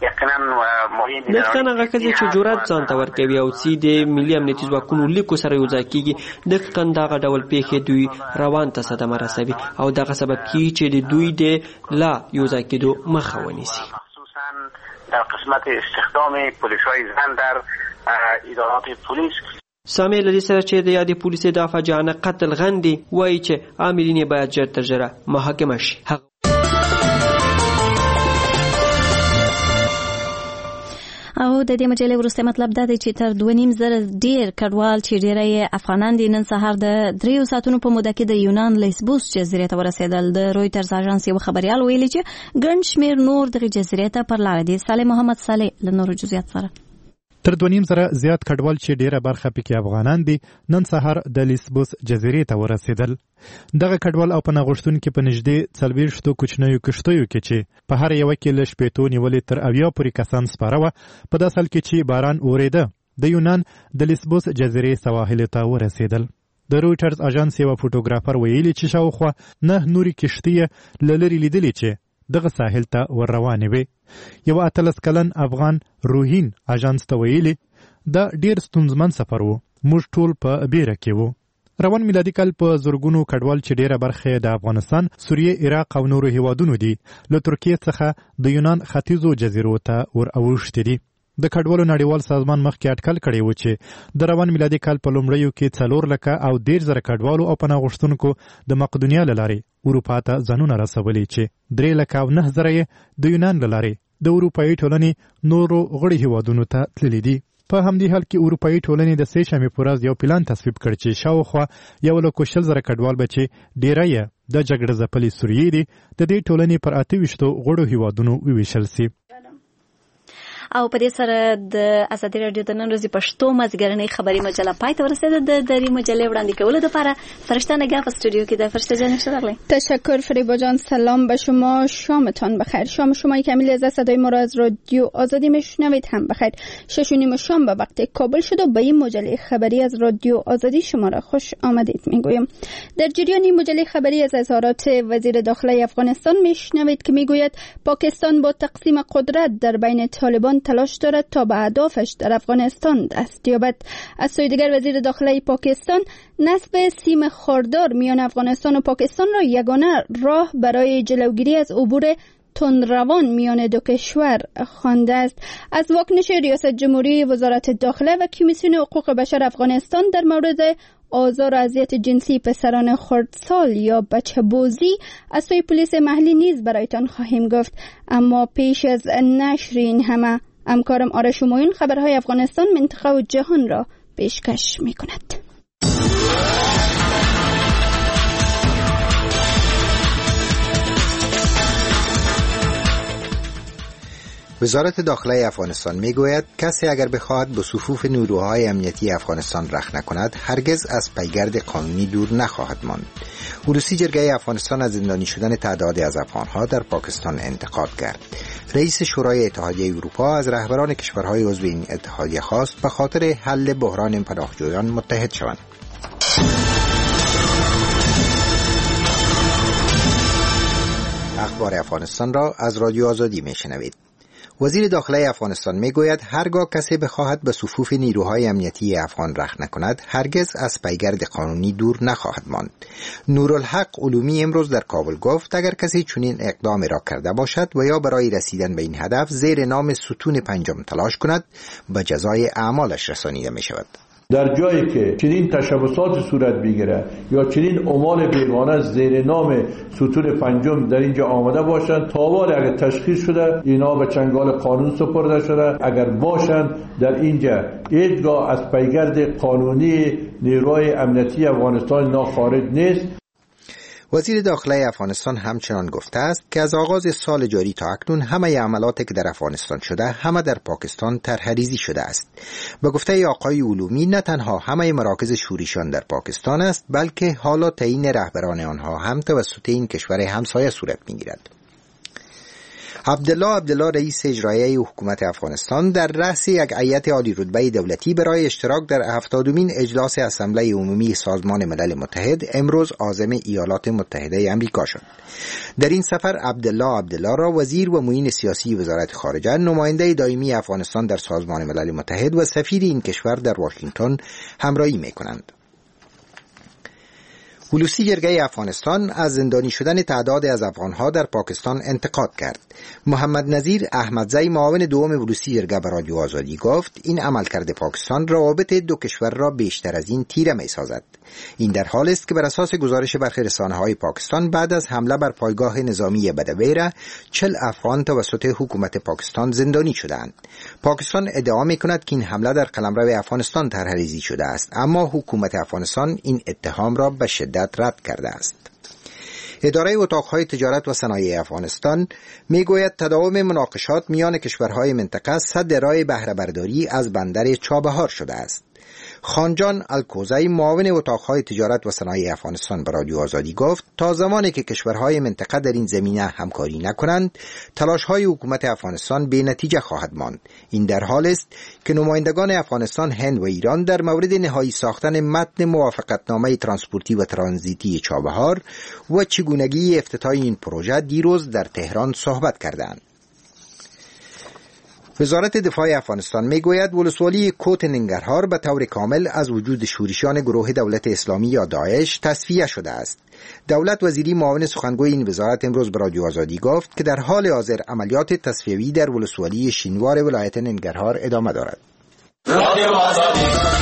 دقیقاً هغه ښځې چې جرأت ځان ته ورکوي او چې د ملي امنیتي ځواکونو لیکو سره یوځای کېږي دقیقاً دغه ډول پیښې دوی روان ته صدمه رسوي او دغه سبب کېږي چې د دوی د لا یوځای کېدو مخه ونیسي. در قسمت استخدام پلیس‌های زن در ادارات پلیس سامي لدی سره چې د یادې پولیسي د فاجعانه قتل غندي وایي چې عاملین یې باید ژر تر ژره محاکمه شي. او د دې مجلې وروستی مطلب دا دی چې تر دوه نیم زره ډیر کډوال چې ډیری یې افغانان دي نن سهار د دریو ساعتونو په موده کې د یونان لیسبوس جزیرې ته ورسېدل. د رویټرز اژانس یو خبریال ویلي چې ګڼ شمېر نور دغې جزیرې ته پر لاره دي. صالح محمد صالح له نورو جزئیات سره. تر دوه نیم زره زیات کډوال چې ډیره برخه پکې افغانان دي نن سهار د لیسبوس جزیرې ته ورسېدل. دغه کډوال او پناه غوښتونکي په نږدې څلوېښتو کوچنیو کښتیو کې چې په هر یوه کې له شپېتو نیولې تر اویا پورې کسان سپاره وه په داسې حال کې چې باران اورېده د یونان د لیسبوس جزیرې سواحلو ته ورسېدل. د رویټرز اژانس یوه فوټوګرافر ویلي چې شاوخوا نه نورې کښتۍ یې له لرې لیدلې چې دغه ساحل ته ور روانې وې. یو اتلس کلن افغان روهین اژانس ته ویلي دا ډیر ستونزمن سفر و، موږ ټول په بیره کې وو. روان میلادي کال په زرګونو کډوال چې ډیره برخه د افغانستان، سوریه، عراق او نورو هیوادونو دي له ترکیې څخه د یونان ختیځو جزیرو ته ور اوښتي دي. د کډوالو نړیوال سازمان مخکې اټکل کړی و چې د روان میلادي کال په لومړیو کې څلور لکه او دېرش زره کډوالو او پناه غوښتونکو د مقدونیا له لارې اروپا ته ځانونه رسولي چې درې لکه او نه زره یې د یونان له لارې د اروپایي ټولنې نورو غړي هیوادونو ته تللي دي. په همدې حال کې اروپایي ټولنې د سې شنبې په ورځ یو پلان تصویب کړ چې شاوخوا یو لکه شل زره کډوال به چې ډیری یې د جګړه ځپلې سوریې دي د دې ټولنې پر اته ویشتو غړو هیوادونو وویشل سي. او په دې سره د ازادي رادیو د نن ورځې پښتو مازیګرنۍ خبري مجله پای ته ورسېده. د دری مجلې وړاندې کولو لپاره فرشته نگاه په استودیو کې ده. فرشته جان شرقلی. تشکر فریبا جان. سلام به شما، شامتان بخیر. شام شما کامل از صدای ما را از رادیو آزادی میشنوید هم بخیر. شش و نیم شام به وقت کابل شد و به این مجله خبری از رادیو آزادی شما را خوش آمدید میگویم. در جریان این مجله خبری از اظهارات وزیر داخله افغانستان میشنوید که میگوید پاکستان با تقسیم قدرت در بین طالبان تلاش دارد تا به اهدافش در افغانستان دست یابد. از سوی دیگر وزیر داخله پاکستان نصب سیم خاردار میان افغانستان و پاکستان را یگانه راه برای جلوگیری از عبور تندروان میان دو کشور خوانده است. از واکنش ریاست جمهوری، وزارت داخله و کمیسیون حقوق بشر افغانستان در مورد آزار و اذیت جنسی پسران خردسال یا بچه بازی از سوی پلیس محلی نیز برایتان خواهیم گفت. اما پیش از نشر این همه همکارم آرش موین خبرهای افغانستان، منطقه و جهان را پیشکش می کند. وزارت داخله افغانستان میگوید کسی اگر بخواهد به صفوف نیروهای امنیتی افغانستان رخ نکند هرگز از پیگرد قانونی دور نخواهد ماند. ولوسی جرگه افغانستان از زندانی شدن تعدادی از افغانها در پاکستان انتقاد کرد. رئیس شورای اتحادیه اروپا از رهبران کشورهای عضو این اتحادیه خواست به خاطر حل بحران پناهجویان متحد شوند. اخبار افغانستان را از رادیو آزادی میشنوید. وزیر داخله افغانستان میگوید هرگاه کسی بخواهد به صفوف نیروهای امنیتی افغان رخ نکند هرگز از پیگرد قانونی دور نخواهد ماند. نورالحق علومی امروز در کابل گفت اگر کسی چنین اقدامی را کرده باشد و یا برای رسیدن به این هدف زیر نام ستون پنجم تلاش کند به جزای اعمالش رسانیده می شود. در جایی که چنین تشبسات صورت بگیره یا چنین اعمال بیگانه زیر نام ستون پنجم در اینجا آمده باشند تاوار اگر تشخیص شده اینا به چنگال قانون سپرده شده. اگر باشند در اینجا هیچگاه از پیگرد قانونی نیروهای امنیتی افغانستان اینا خارج نیست. وزیر داخله افغانستان همچنان گفته است که از آغاز سال جاری تا اکنون همه عملاتی که در افغانستان شده همه در پاکستان طرح‌ریزی شده است. به گفته آقای علومی نه تنها همه مراکز شوریشان در پاکستان است بلکه حالا تعیین رهبران آنها هم توسط این کشور همسایه صورت می‌گیرد. عبدالله عبدالله رئیس اجرایی حکومت افغانستان در رأس یک هیئت عالی رتبه دولتی برای اشتراک در هفتادمین اجلاس اسمبلی عمومی سازمان ملل متحد امروز عازم ایالات متحده آمریکا شد. در این سفر عبدالله عبدالله را وزیر و معین سیاسی وزارت خارجه، نماینده دائمی افغانستان در سازمان ملل متحد و سفیر این کشور در واشنگتن همراهی می‌کنند. ولوسی جرگه افغانستان از زندانی شدن تعداد از افغانها در پاکستان انتقاد کرد. محمد نظیر احمدزی معاون دوم ولوسی جرگه به رادیو آزادی گفت این عملکرد پاکستان روابط دو کشور را بیشتر از این تیره می‌سازد. این در حالی است که بر اساس گزارش برخی رسانه‌های پاکستان بعد از حمله بر پایگاه نظامی بدویره چهل افغان توسط حکومت پاکستان زندانی شدند. پاکستان ادعا می‌کند که این حمله در قلمرو افغانستان طرح‌ریزی شده است، اما حکومت افغانستان این اتهام را به شدت رد کرده است. اداره اتاقهای تجارت و صنایع افغانستان میگوید تداوم مناقشات میان کشورهای منطقه سد راه بهره برداری از بندر چابهار شده است. خانجان الکوزی معاون اتاقهای تجارت و صنایع افغانستان به رادیو آزادی گفت تا زمانی که کشورهای منطقه در این زمینه همکاری نکنند تلاش‌های حکومت افغانستان بی نتیجه خواهد ماند. این در حالی است که نمایندگان افغانستان، هند و ایران در مورد نهایی ساختن متن موافقتنامه ترانسپورتی و ترانزیتی چابهار و چگونگی افتتاح این پروژه دیروز در تهران صحبت کردند. وزارت دفاع افغانستان میگوید ولسوالی کوت ننگرهار به طور کامل از وجود شورشیان گروه دولت اسلامی یا داعش تصفیه شده است. دولت وزیری معاون سخنگوی این وزارت امروز به رادیو آزادی گفت که در حال حاضر عملیات تصفیوی در ولسوالی شینوار ولایت ننگرهار ادامه دارد. رادیو آزادی.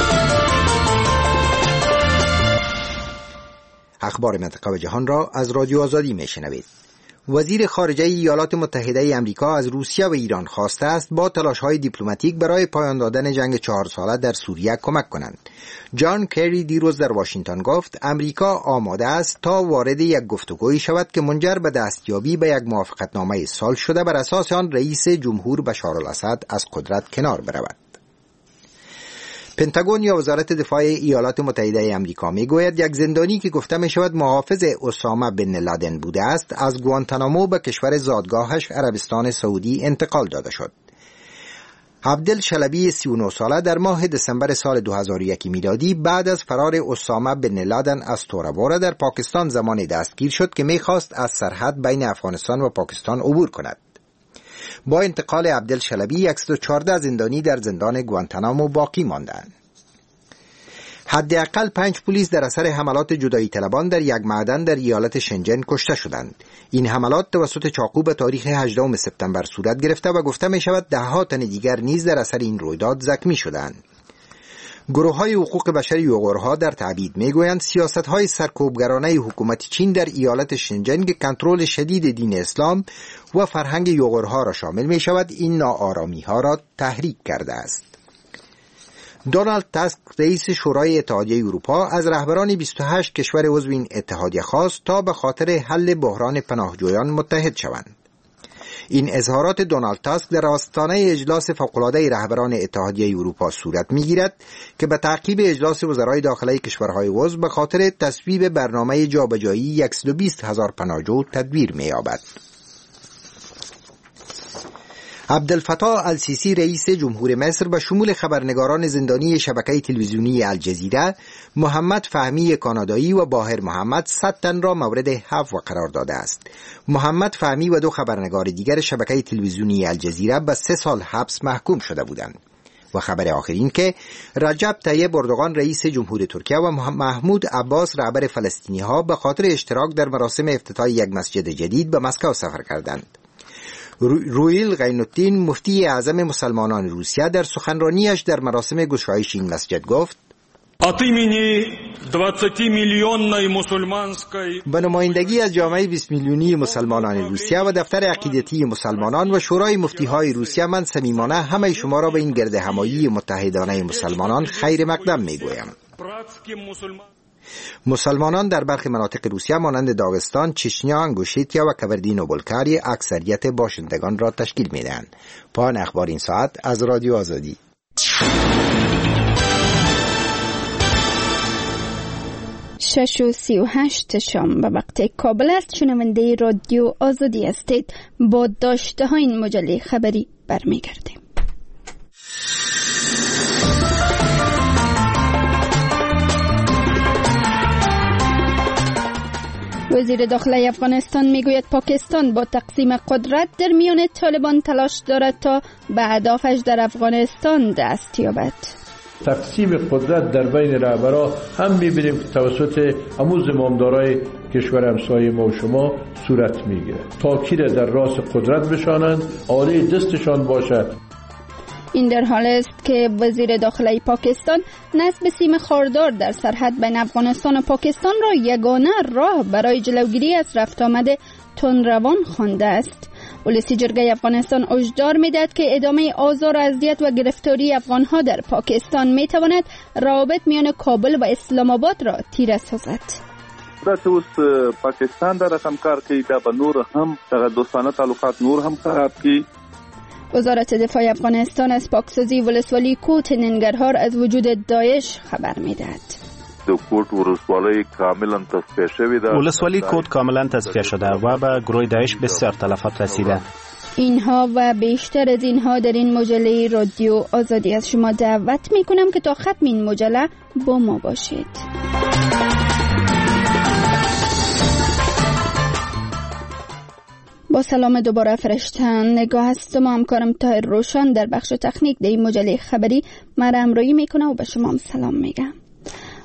اخبار منطقه و جهان را از رادیو آزادی میشنوید. وزیر خارجه ایالات متحده آمریکا از روسیه و ایران خواسته است با تلاش‌های دیپلماتیک برای پایان دادن جنگ چهار ساله در سوریه کمک کنند. جان کری دیروز در واشنگتن گفت امریکا آماده است تا وارد یک گفتگویی شود که منجر به دستیابی به یک موافقتنامه صلح شده بر اساس آن رئیس جمهور بشار الاسد از قدرت کنار برود. پنتاگون یا وزارت دفاع ایالات متحده آمریکا میگوید یک زندانی که گفته می شود محافظ اسامه بن لادن بوده است از گوانتانامو به کشور زادگاهش عربستان سعودی انتقال داده شد. عبدالشلبی سی و نه ساله در ماه دسامبر سال دو هزار و یک میلادی بعد از فرار اسامه بن لادن از تورابورا در پاکستان زمان دستگیر شد که میخواست از سرحد بین افغانستان و پاکستان عبور کند. با انتقال عبدالشلبی صد و چهارده زندانی در زندان گوانتانامو باقی ماندند. حداقل پنج پلیس در اثر حملات جدایی طلبان در یک معدن در ایالت شنجن کشته شدند. این حملات توسط چاقو به تاریخ هجدهم سپتامبر صورت گرفته و گفته می شود ده ها تن دیگر نیز در اثر این رویداد زخمی شدند. گروه‌های حقوق بشر یوغورها در تعبید میگویند سیاست‌های سرکوبگرانه حکومت چین در ایالت شنجن که کنترل شدید دین اسلام و فرهنگ یوغورها را شامل می شود این ناآرامی‌ها را تحریک کرده است. دونالد تاسک رئیس شورای اتحادیه اروپا از رهبران بیست و هشت کشور عضو این اتحادیه خواست تا به خاطر حل بحران پناهجویان متحد شوند. این اظهارات دونالد تاسک در آستانه اجلاس فوق‌العاده رهبران اتحادیه اروپا صورت می‌گیرد که به تعقیب اجلاس وزرای داخلی کشورهای عضو به خاطر تصویب برنامه جابجایی صد و بیست هزار پناهجو تدبیر می‌یابد. عبدالفتاح السیسی رئیس جمهور مصر به شمول خبرنگاران زندانی شبکه تلویزیونی الجزیره، محمد فهمی کانادایی و باهر محمد صد تن را مورد عفو قرار داده است. محمد فهمی و دو خبرنگار دیگر شبکه تلویزیونی الجزیره به سه سال حبس محکوم شده بودند. و خبر آخرین که رجب طیب اردوغان رئیس جمهور ترکیه و محمود عباس رهبر فلسطینی ها به خاطر اشتراک در مراسم افتتاح یک مسجد جدید به مسکو سفر کردند. رویل غین‌الدین مفتی اعظم مسلمانان روسیه در سخنرانیش در مراسم گشایش این مسجد گفت به نمایندگی از جامعه بیست میلیونی مسلمانان روسیه و دفتر عقیدتی مسلمانان و شورای مفتی‌های روسیه من صمیمانه همه شما را به این گرد همایی متحدانه مسلمانان خیر مقدم میگویم. مسلمانان در برخی مناطق روسیه مانند داغستان، چچنیا، انگوشیتیا و کبردینو-بالکاری اکثریت باشندگان را تشکیل می‌دهند. پایان اخبار این ساعت از رادیو آزادی. شش و سی و هشت شام به وقت کابل است. شنونده رادیو آزادی هستید. با داشته های این مجله خبری برمیگردیم. وزیر داخلی افغانستان میگوید پاکستان با تقسیم قدرت در میان طالبان تلاش دارد تا به اهدافش در افغانستان دست یابد. تقسیم قدرت در بین رهبران هم می‌بینیم که توسط همون زمامدارای کشور همسایه ما و شما صورت میگیره تا کی را در راست قدرت بشانند، آله دستشان باشد. این در حال است که وزیر داخلی پاکستان نصب سیم خاردار در سرحد بین افغانستان و پاکستان را یگانه راه برای جلوگیری از رفت آمد تندروان خوانده است. ولسی جرگه افغانستان هشدار می‌دهد که ادامه آزار و اذیت و گرفتاری افغان‌ها در پاکستان می‌تواند روابط میان کابل و اسلام آباد را تیره سازد. داسې اوس پاکستان دا رقم کار کوي دا به نور هم دغه دوستانه تعلقات نور هم خراب کړي. وزارت دفاع افغانستان از پاکسازی ولسوالی کوت ننگرهار از وجود داعش خبر می‌دهد. کوت ولسوالی کاملا تصفیه شده ده. ولسوالی کوت کاملا تصفیه شده و به گروه داعش بسیار تلفات رسیده. اینها و بیشتر از اینها در این مجله رادیو آزادی از شما دعوت میکنم که تا ختم این مجله با ما باشید. با سلام دوباره فرشتن نگاه هستم و همکارم طاهر روشن در بخش تکنیک در این مجله خبری مرا همراهی میکنه و به شما هم سلام میگم.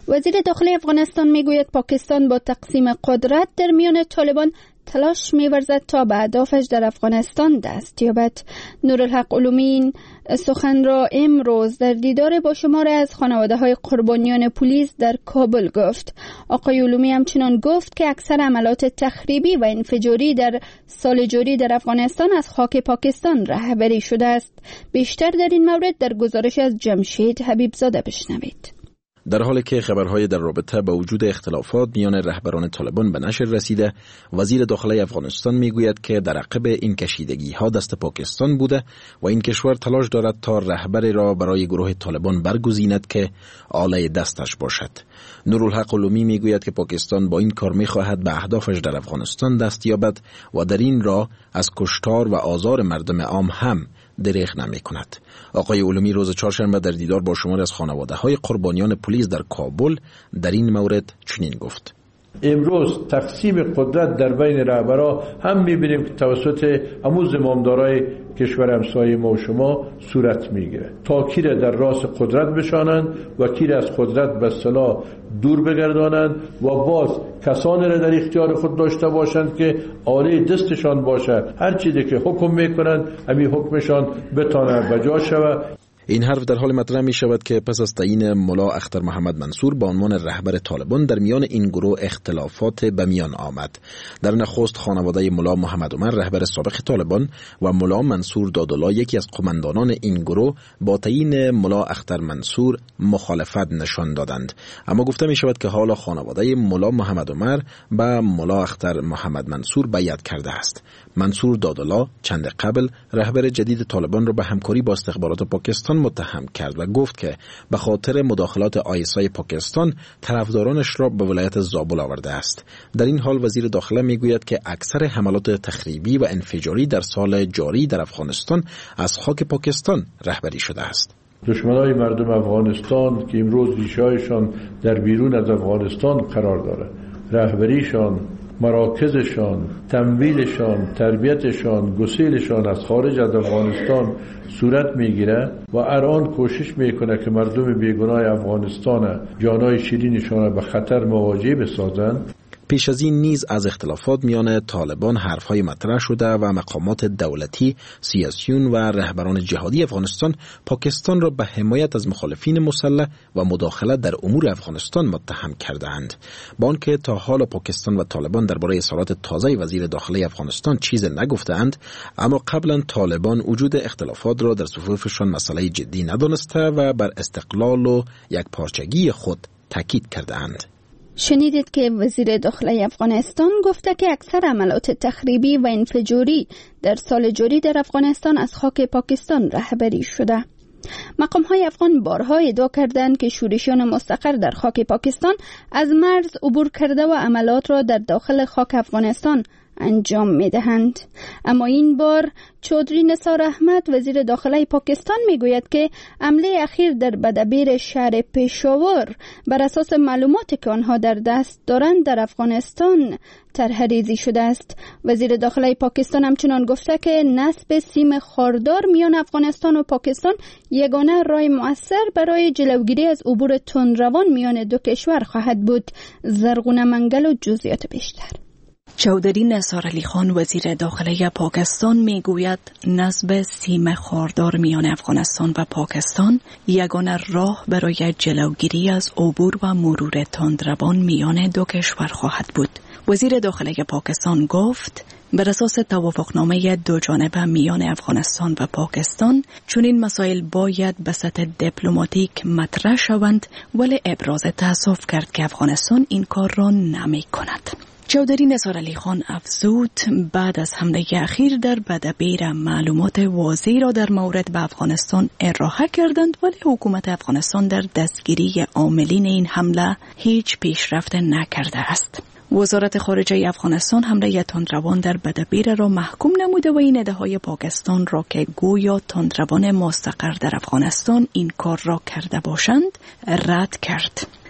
وزیر داخلی افغانستان میگوید پاکستان با تقسیم قدرت در میان طالبان تلاش می‌ورزد تا به اهدافش در افغانستان دست یابد. نورالحق علومی سخن را امروز در دیدار با شمار از خانواده‌های قربانیان پلیس در کابل گفت. آقای علومی همچنان گفت که اکثر عملات تخریبی و انفجاری در سال جاری در افغانستان از خاک پاکستان رهبری شده است. بیشتر در این مورد در گزارش از جمشید حبیبزاده بشنوید. در حالی که خبرهای در رابطه با وجود اختلافات میان رهبران طالبان به نشر رسیده، وزیر داخلی افغانستان میگوید که در عقب این کشیدگی ها دست پاکستان بوده و این کشور تلاش دارد تا رهبری را برای گروه طالبان برگزیند که آله دستش باشد. نورالحق علومی میگوید که پاکستان با این کار میخواهد به اهدافش در افغانستان دست یابد و در این راه از کشتار و آزار مردم عام هم دریغ نمی کند. آقای علومی روز چهارشنبه در دیدار با شمار از خانواده های قربانیان پلیس در کابل در این مورد چنین گفت: امروز تقسیم قدرت در بین رهبران هم می‌بینیم که توسط همون زمامدارای کشور همسایه ما و شما صورت میگیره تا کی را در راس قدرت بشانند و کی را از قدرت به اصطلاح دور بگردانند و باز کسانی را در اختیار خود داشته باشند که آله دستشان باشد، هر چیزی که حکم میکنند همین حکمشان بتانه بجا شود. این حرف در حال مطرح می شود که پس از تعیین ملا اختر محمد منصور به عنوان رهبر طالبان در میان این گروه اختلافات به میان آمد. در نخست خانواده ملا محمد عمر رهبر سابق طالبان و ملا منصور دادالله یکی از قماندانان این گروه با تعیین ملا اختر منصور مخالفت نشان دادند، اما گفته می شود که حالا خانواده ملا محمد عمر به ملا اختر محمد منصور بیعت کرده است. منصور دادالله چند قبل رهبر جدید طالبان را به همکاری با استخبارات پاکستان متهم کرد و گفت که به خاطر مداخلات آی اس آی پاکستان طرفدارانش را به ولایت زابل آورده است. در این حال وزیر داخله میگوید که اکثر حملات تخریبی و انفجاری در سال جاری در افغانستان از خاک پاکستان رهبری شده است. دشمنای مردم افغانستان که امروز ریشه‌هایشان در بیرون از افغانستان قرار داره، رهبریشان، مراکزشان، تمویلشان، تربیتشان، گسیلشان از خارج از افغانستان صورت میگیره و الان کوشش میکنه که مردم بیگناه افغانستان جانای شیرینشان به خطر مواجه بسازند. پیش از این نیز از اختلافات میان طالبان حرفهای مطرح شده و مقامات دولتی، سیاسیون و رهبران جهادی افغانستان پاکستان را به حمایت از مخالفین مسلح و مداخله در امور افغانستان متهم کردند. با آنکه تا حالا پاکستان و طالبان درباره اظهارات تازه وزیر داخلی افغانستان چیز نگفتند، اما قبلا طالبان وجود اختلافات را در صفوفشان مسئله جدی ندانسته و بر استقلال و یکپارچگی خود تاکید کردند. شنیدید که وزیر داخلی افغانستان گفته که اکثر عملات تخریبی و انفجاری در سال جاری در افغانستان از خاک پاکستان رهبری شده. مقام‌های افغان بارها ادعا کردند که شورشیان مستقر در خاک پاکستان از مرز عبور کرده و عملات را در داخل خاک افغانستان انجام می‌دهند. اما این بار چودری نثار احمد وزیر داخلی پاکستان میگوید که حمله اخیر در بدبیر شهر پشاور بر اساس معلوماتی که آنها در دست دارند در افغانستان طرح‌ریزی شده است. وزیر داخلی پاکستان همچنان گفته که نصب سیم خاردار میان افغانستان و پاکستان یگانه راه مؤثر برای جلوگیری از عبور تندروان میان دو کشور خواهد بود. زرغونه منگل و جزئیات بیشتر. چودری نثار علی خان وزیر داخلی پاکستان میگوید نصب سیم خاردار میان افغانستان و پاکستان یگانه راه برای جلوگیری از عبور و مرور تندروان میان دو کشور خواهد بود. وزیر داخلی پاکستان گفت بر اساس توافقنامه دو جانبه میان افغانستان و پاکستان چون این مسائل باید به سطح دیپلماتیک مطرح شوند، ولی ابراز تأسف کرد که افغانستان این کار را نمی کند. چودری نثار علی خان افزود بعد از حمله اخیر در بدبیر معلومات واضحی را در مورد به افغانستان ارائه کردند، ولی حکومت افغانستان در دستگیری عاملین این حمله هیچ پیشرفت نکرده است. وزارت خارجه افغانستان حمله تندروان در بدبیر را محکوم نموده و این ادعاهای پاکستان را که گویا تندروان مستقر در افغانستان این کار را کرده باشند رد کرد.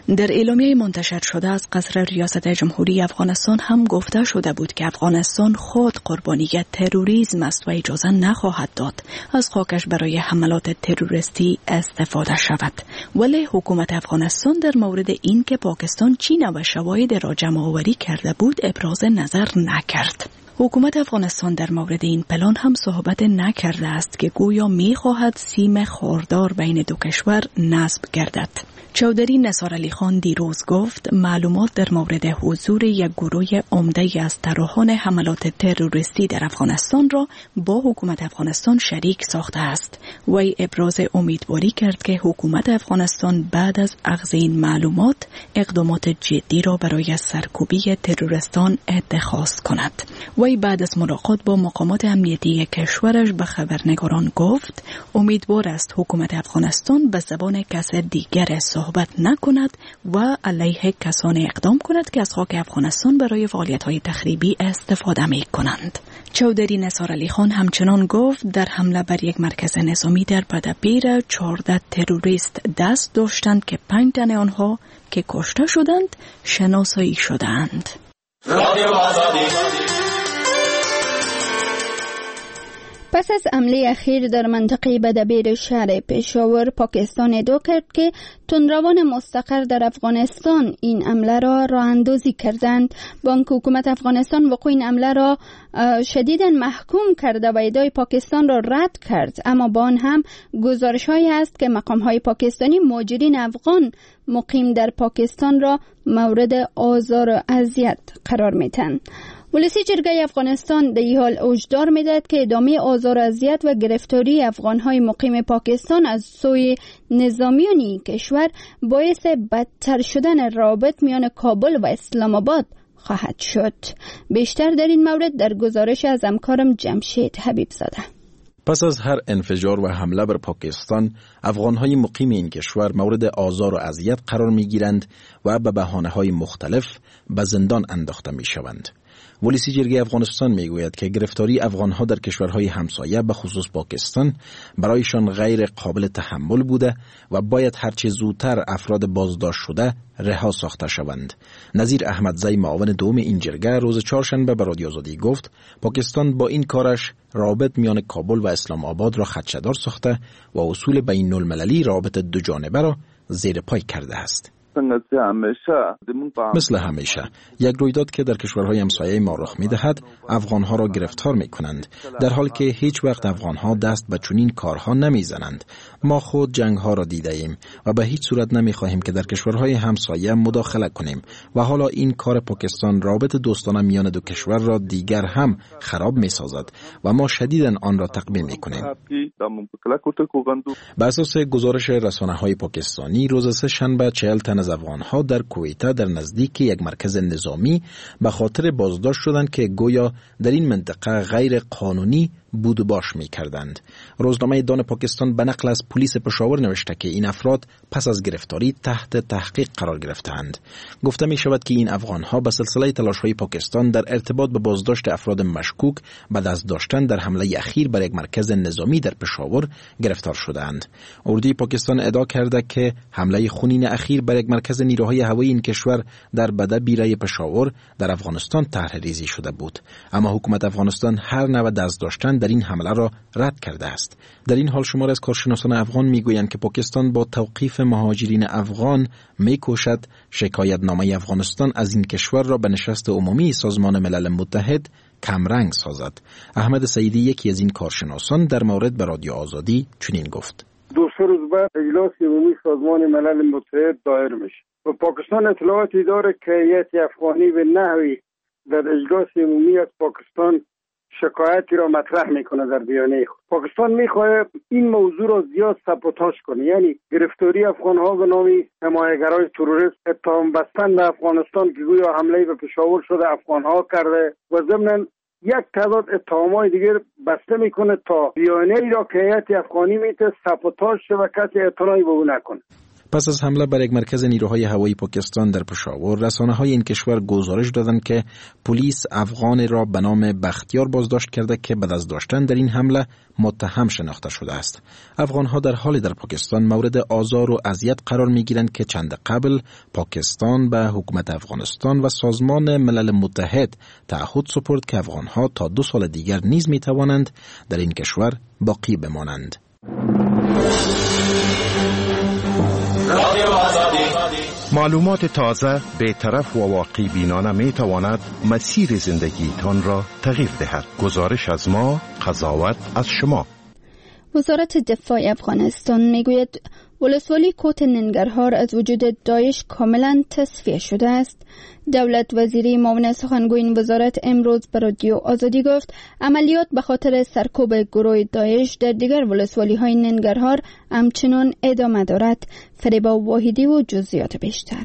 در اعلامیه منتشر شده از قصر ریاست جمهوری افغانستان هم گفته شده بود که افغانستان خود قربانی تروریسم است و اجازه نخواهد داد از خاکش برای حملات تروریستی استفاده شود. ولی حکومت افغانستان در مورد این که پاکستان چین و شواهد را جمع آوری کرده بود ابراز نظر نکرد. حکومت افغانستان در مورد این پلان هم صحبت نکرده است که گویا می‌خواهد سیم خاردار بین دو کشور نصب گردد. چودری نثار علی خان دیروز گفت معلومات در مورد حضور یک گروه عمده از طراحان حملات تروریستی در افغانستان را با حکومت افغانستان شریک ساخته است. وی ابراز امیدواری کرد که حکومت افغانستان بعد از اخذ این معلومات اقدامات جدی را برای سرکوبی تروریستان اتخاذ کند. وی بعد از ملاقات با مقامات امنیتی کشورش به خبرنگاران گفت امیدوار است حکومت افغانستان به زبان کس دیگر صحبت نکند و علیه کسانی اقدام کند که از خاک افغانستان برای فعالیت‌های تخریبی استفاده می‌کنند. چودری نثار علی خان همچنان گفت در حمله بر یک مرکز نظامی در بدپیر چهارده تروریست دست داشتند که پنج تن آنها که کشته شدند شناسایی شدند. پس از حمله اخیر در منطقه بدبیر شهر پشاور، پاکستان ادعا کرد که تندروان مستقر در افغانستان این حمله را راه اندازی کردند. بانک حکومت افغانستان وقوع این حمله را شدیداً محکوم کرده و ادعای پاکستان را رد کرد، اما با آن هم گزارش‌هایی است که مقام‌های پاکستانی مهاجرین افغان مقیم در پاکستان را مورد آزار و اذیت قرار می‌دهند. ولسی جرگه افغانستان در این حال هشدار می‌دهد که ادامه آزار و اذیت و گرفتاری افغان‌های مقیم پاکستان از سوی نظامیان این کشور باعث بدتر شدن روابط میان کابل و اسلام آباد خواهد شد. بیشتر در این مورد در گزارش از همکارم جمشید حبیب زاده. پس از هر انفجار و حمله بر پاکستان، افغان‌های مقیم این کشور مورد آزار و اذیت قرار می‌گیرند و به بهانه‌های مختلف به زندان انداخته می‌شوند. ولیسی جرگه افغانستان میگوید که گرفتاری افغانها در کشورهای همسایه به خصوص پاکستان برایشان غیر قابل تحمل بوده و باید هرچه زودتر افراد بازداشت شده رها ساخته شوند. نظیر احمدزی معاون دوم این جرگه روز چهارشنبه به رادیو آزادی گفت پاکستان با این کارش رابط میان کابل و اسلام آباد را خدشه‌دار ساخته و اصول بین المللی رابط دو جانبه را زیر پای کرده است. مثل همیشه یک رویداد که در کشورهای همسایه ما رخ می‌دهد افغانها را گرفتار می‌کنند، در حالی که هیچ وقت افغانها دست به چنین کارها نمی‌زنند. ما خود جنگ‌ها را دیده‌ایم و به هیچ صورت نمی‌خواهیم که در کشورهای همسایه مداخله کنیم و حالا این کار پاکستان رابط دوستانه میان دو کشور را دیگر هم خراب می‌سازد و ما شدیداً آن را تقبیل می‌کنیم. بر اساس گزارش رسانه‌های پاکستانی روز سه شنبه چهل تن از افغانها در کویته در نزدیک یک مرکز نظامی به خاطر بازداشت شدند که گویا در این منطقه غیر قانونی بود و باش می کردند. روزنامه دان پاکستان به نقل از پلیس پشاور نوشته که این افراد پس از گرفتاری تحت تحقیق قرار گرفتند. گفته می شود که این افغانها به سلسله تلاش‌های پاکستان در ارتباط به بازداشت افراد مشکوک به دست داشتن در حمله اخیر بر یک مرکز نظامی در پشاور گرفتار شدند. اردوی پاکستان ادعا کرده که حمله خونین اخیر بر یک مرکز نیروهای هوایی این کشور در بده بیره پشاور در افغانستان طرح‌ریزی شده بود، اما حکومت افغانستان هر نوع دست داشتن در این حمله را رد کرده است. در این حال شمار از کارشناسان افغان میگویند که پاکستان با توقیف مهاجرین افغان میکوشد شکایتنامه افغانستان از این کشور را به نشست عمومی سازمان ملل متحد کمرنگ سازد. احمد سعیدی یکی از این کارشناسان در مورد به رادیو آزادی چنین گفت: دو سه روز بعد اجلاس عمومی سازمان ملل متحد دایر میشه و پاکستان اطلاعاتی داره که هیئت افغانی به نحوی در اجلاس عمومی از پاکستان شکایتی را مطرح میکنه در بیانیه خود. پاکستان میخواد این موضوع را زیاد سابوتاژ کنه، یعنی گرفتاری افغانها به نام حمایتگرای تروریست، اتهام بستن به افغانستان که گویا حمله به پشاور شده افغانها کرده و ضمن یک تعداد اتهامات دیگر بسته میکنه تا بیانیه‌ای را که هیئت افغانی میته سابوتاژ شه و کسی اعتنایی به او نکنه. پس از حمله بر یک مرکز نیروهای هوایی پاکستان در پشاور، رسانه‌های این کشور گزارش دادند که پلیس افغان را به نام بختیار بازداشت کرده که بعد از داشتن در این حمله متهم شناخته شده است. افغان‌ها در حال در پاکستان مورد آزار و اذیت قرار می‌گیرند که چند قبل پاکستان به حکومت افغانستان و سازمان ملل متحد تعهد سپرد که افغان‌ها تا دو سال دیگر نیز می‌توانند در این کشور باقی بمانند. معلومات تازه، بی‌طرف و واقعی بینانه می تواند مسیر زندگیتان را تغییر دهد. گزارش از ما، قضاوت از شما. وزارت دفاع افغانستان میگوید ولسوالی کوت ننگرهار از وجود داعش کاملا تصفیه شده است. دولت وزیری معاون سخنگوی این وزارت امروز به رادیو آزادی گفت عملیات به خاطر سرکوب گروه داعش در دیگر ولسوالی های ننگرهار همچنان ادامه دارد. فریبا واحدی و جزئیات بیشتر.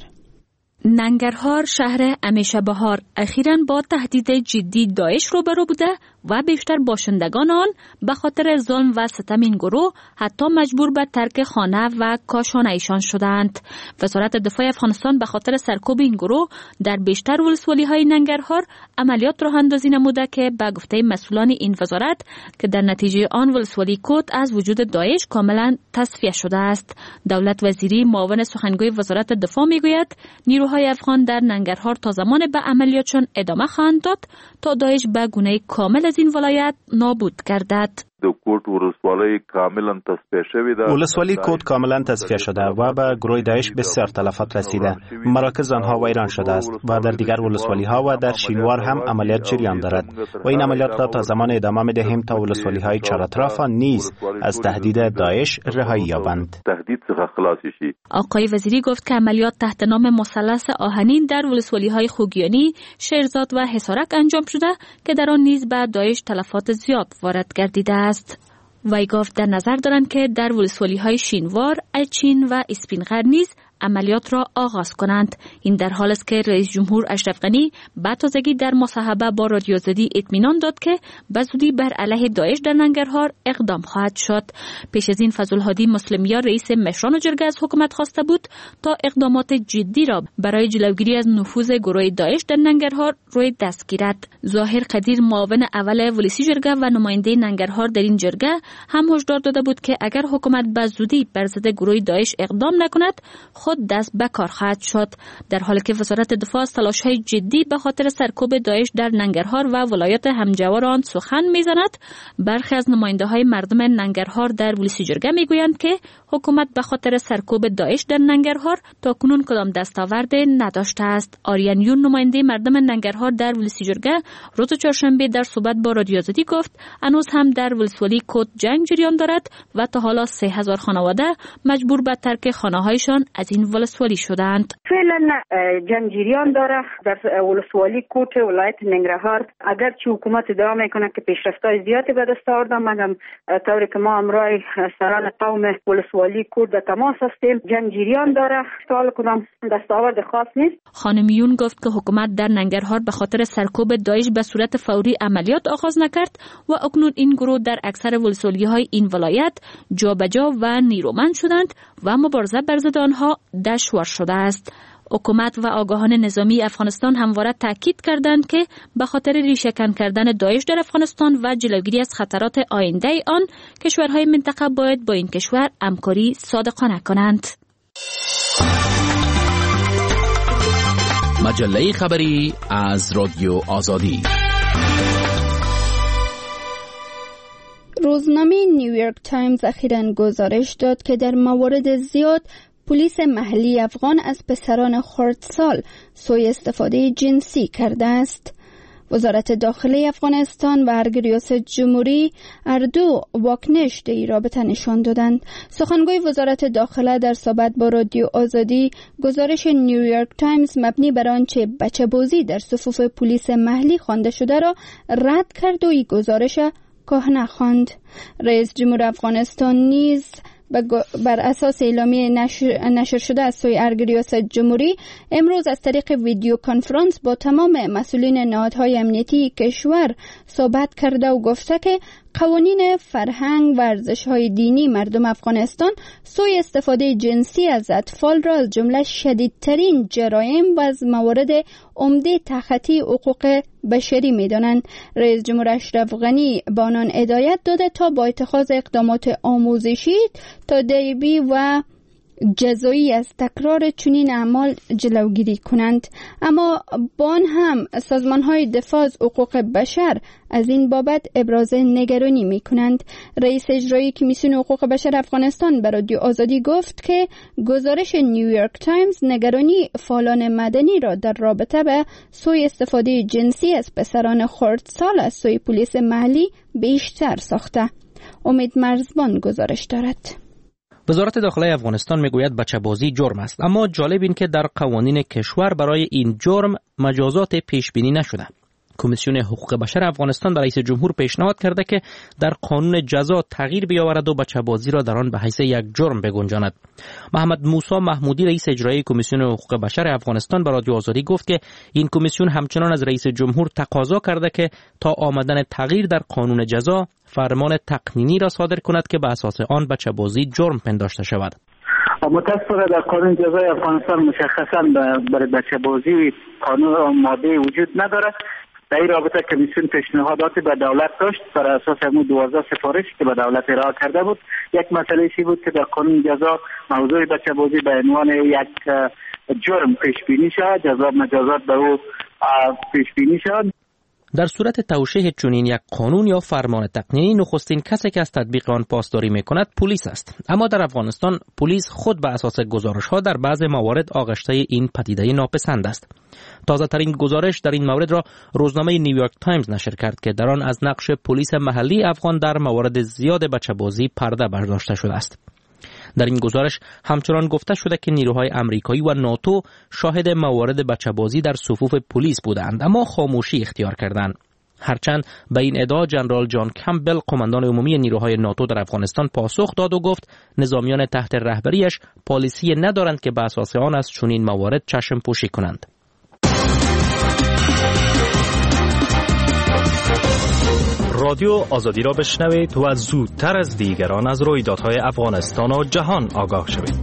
ننگرهار شهر همیشه بهار اخیراً با تهدید جدی داعش روبرو بوده و بیشتر باشندگان آن به خاطر ظلم و ستم این گروه حتی مجبور به ترک خانه و کاشانه ایشان شدند. وزارت دفاع افغانستان به خاطر سرکوب این گروه در بیشتر ولسوالی های ننگرهار عملیات راه اندازی نموده که به گفته مسئولان این وزارت که در نتیجه آن ولسوالی کوت از وجود داعش کاملا تصفیه شده است. دولت وزیری معاون سخنگوی وزارت دفاع میگوید نیروهای افغان در ننگرهار تا زمان به عملیاتشان ادامه خواهند داد تا داعش به گونه کامل از این ولایت نابود گردد. کوت ولسوالی کاملا تصفیه شده. ولسوالی کوت کاملا تصفیه شده و به گروه داعش بسیار تلفات رسیده. مراکز آنها ویران شده است و در دیگر ولسوالی ها و در شینوار هم عملیات جریان دارد و این عملیات را تا زمان ادامه می دهیم تا ولسوالی های چهار اطراف نیز از تهدید داعش رهایی یابند. تهدید څخه خلاص شي. آقای وزیری گفت که عملیات تحت نام مثلث آهنین در ولسوالی های خوگیانی، شیرزاد و حصارک انجام شده که در آن نیز به داعش تلفات زیاد وارد گردیده است. وی گفت در نظر دارند که در ولسوالی های شینوار، الچین و اسپینغر نیز عملیات را آغاز کنند. این در حال است که رئیس جمهور اشرف غنی به تازگی در مصاحبه با رادیو آزادی اطمینان داد که به زودی بر علیه داعش در ننگرهار اقدام خواهد شد. پیش از این فضلالهادی مسلمیار رئیس مشران جرگه از حکومت خواسته بود تا اقدامات جدی را برای جلوگیری از نفوذ گروه داعش در ننگرهار روی دست گیرد. ظاهر قدیر معاون اول ولسی جرگه و نماینده ننگرهار در این جرگه هم هشدار داده بود که اگر حکومت به زودی بر ضد گروه داعش اقدام نکند خود دست به کار خواهد شد. در حالی که وزارت دفاع از تلاش‌های جدی به خاطر سرکوب داعش در ننگرهار و ولایت همجوار آن سخن می‌زند، برخی از نماینده‌های مردم ننگرهار در ولسی جرگه می‌گویند که حکومت به خاطر سرکوب داعش در ننگرهار تاکنون کدام دستاورد نداشته است. آریان یون نماینده مردم ننگرهار در ولسی جرگه روز چهارشنبه در صحبت با رادیو آزادی گفت هنوز هم در ولسوالی کوت جنگ جریان دارد و تا حالا سه هزار خانواده مجبور به ترک خانه‌هایشان از این ولسوالی شدند. فعلا جنگ جریان داره در ولسوالی کوت ولایت ننگرهار. اگر چه حکومت ادعا میکنه که پیشرفت‌های زیادی به دست آورده، مگر طوری که ما امروز سران قوم ولسوالی کوت در تماس هستیم، جنگ جریان داره. سوال کدام دستاورد خاص نیست. خانم یون گفت که حکومت در ننگرهار به خاطر سرکوب داعش به صورت فوری عملیات آغاز نکرد و اکنون این گروه در اکثر ولسوالی‌های این ولایت جابجا و نیرومند شدند و مبارزه بر ضد آنها دشوار شده است. حکومت و آگاهان نظامی افغانستان همواره تاکید کردند که به خاطر ریشه‌کن کردن داعش در افغانستان و جلوگیری از خطرات آینده آن، کشورهای منطقه باید با این کشور همکاری صادقانه کنند. مجله خبری از رادیو آزادی. روزنامه نیویورک تایمز اخیراً گزارش داد که در موارد زیاد پلیس محلی افغان از پسران خردسال سوء استفاده جنسی کرده است. وزارت داخلی افغانستان و ارگ ریاست جمهوری اردو واکنش در این رابطه نشان دادند. سخنگوی وزارت داخله در صحبت با رادیو آزادی گزارش نیویورک تایمز مبنی بر آنچه بچه بازی در صفوف پلیس محلی خوانده شده را رد کرد و این گزارش کهنه خواند. رئیس جمهور افغانستان نیز بر اساس اعلامیه نشر, نشر شده از سوی ارگ ریاست جمهوری امروز از طریق ویدیو کنفرانس با تمام مسئولین نهادهای امنیتی کشور صحبت کرده و گفته که قوانین فرهنگ و ارزش‌های دینی مردم افغانستان سوء استفاده جنسی از اطفال را از جمله شدیدترین جرایم و از موارد عمده تخطی حقوق بشری می‌دانند. رئیس جمهور اشرف غنی به آنان هدایت داده تا با اتخاذ اقدامات آموزشی تا تادیبی و جزایی از تکرار چنین اعمال جلوگیری کنند. اما با آن هم سازمان‌های دفاع از حقوق بشر از این بابت ابراز نگرانی می‌کنند. رئیس اجرایی کمیسیون حقوق بشر افغانستان به رادیو آزادی گفت که گزارش نیویورک تایمز نگرانی فعالان مدنی را در رابطه به سوء استفاده جنسی از پسران خردسال از سوی پلیس محلی بیشتر ساخته. امید مرزبان گزارش دارد. وزارت داخلی افغانستان میگوید بچه‌بازی جرم است، اما جالب این که در قوانین کشور برای این جرم مجازات پیش بینی نشده. کمیسیون حقوق بشر افغانستان به رئیس جمهور پیشنهاد کرده که در قانون جزا تغییر بیاورد و بچه‌بازی را در آن به حیث یک جرم بگنجاند. محمد موسی محمودی رئیس اجرایی کمیسیون حقوق بشر افغانستان به رادیو آزادی گفت که این کمیسیون همچنان از رئیس جمهور تقاضا کرده که تا آمدن تغییر در قانون جزا فرمان تقنینی را صادر کند که به اساس آن بچه‌بازی جرم پنداشته شود. متأسفانه در قانون جزای افغانستان مشخصاً برای بچه‌بازی قانون ماده وجود ندارد. در این رابطه کمیسیون پیشنهاداتی به دولت داشت بر اساس همون دوازده سفارش که به دولت ارائه کرده بود. یک مسئله چی بود که در قانون جزا موضوع بچه‌بازی به عنوان یک جرم پیش بینی شد، جزا مجازات به او پیش بینی شد. در صورت توشیح چنین یک قانون یا فرمان تقنینی نخستین کسی که از تطبیق آن پاسداری میکند پلیس است. اما در افغانستان پلیس خود به اساس گزارش‌ها در بعض موارد آغشته این پدیده ناپسند است. تازه ترین گزارش در این مورد را روزنامه نیویورک تایمز نشر کرد که در آن از نقش پلیس محلی افغان در موارد زیاد بچه‌بازی پرده برداشته شده است. در این گزارش همچنان گفته شده که نیروهای امریکایی و ناتو شاهد موارد بچه‌بازی در صفوف پلیس بودند اما خاموشی اختیار کردند. هرچند به این ادعا جنرال جان کمبل قماندان عمومی نیروهای ناتو در افغانستان پاسخ داد و گفت نظامیان تحت رهبریش پالیسی ندارند که به اساس آن از چنین موارد چشم پوشی کنند. رادیو آزادی را بشنوید و زودتر از دیگران از رویدادهای افغانستان و جهان آگاه شوید.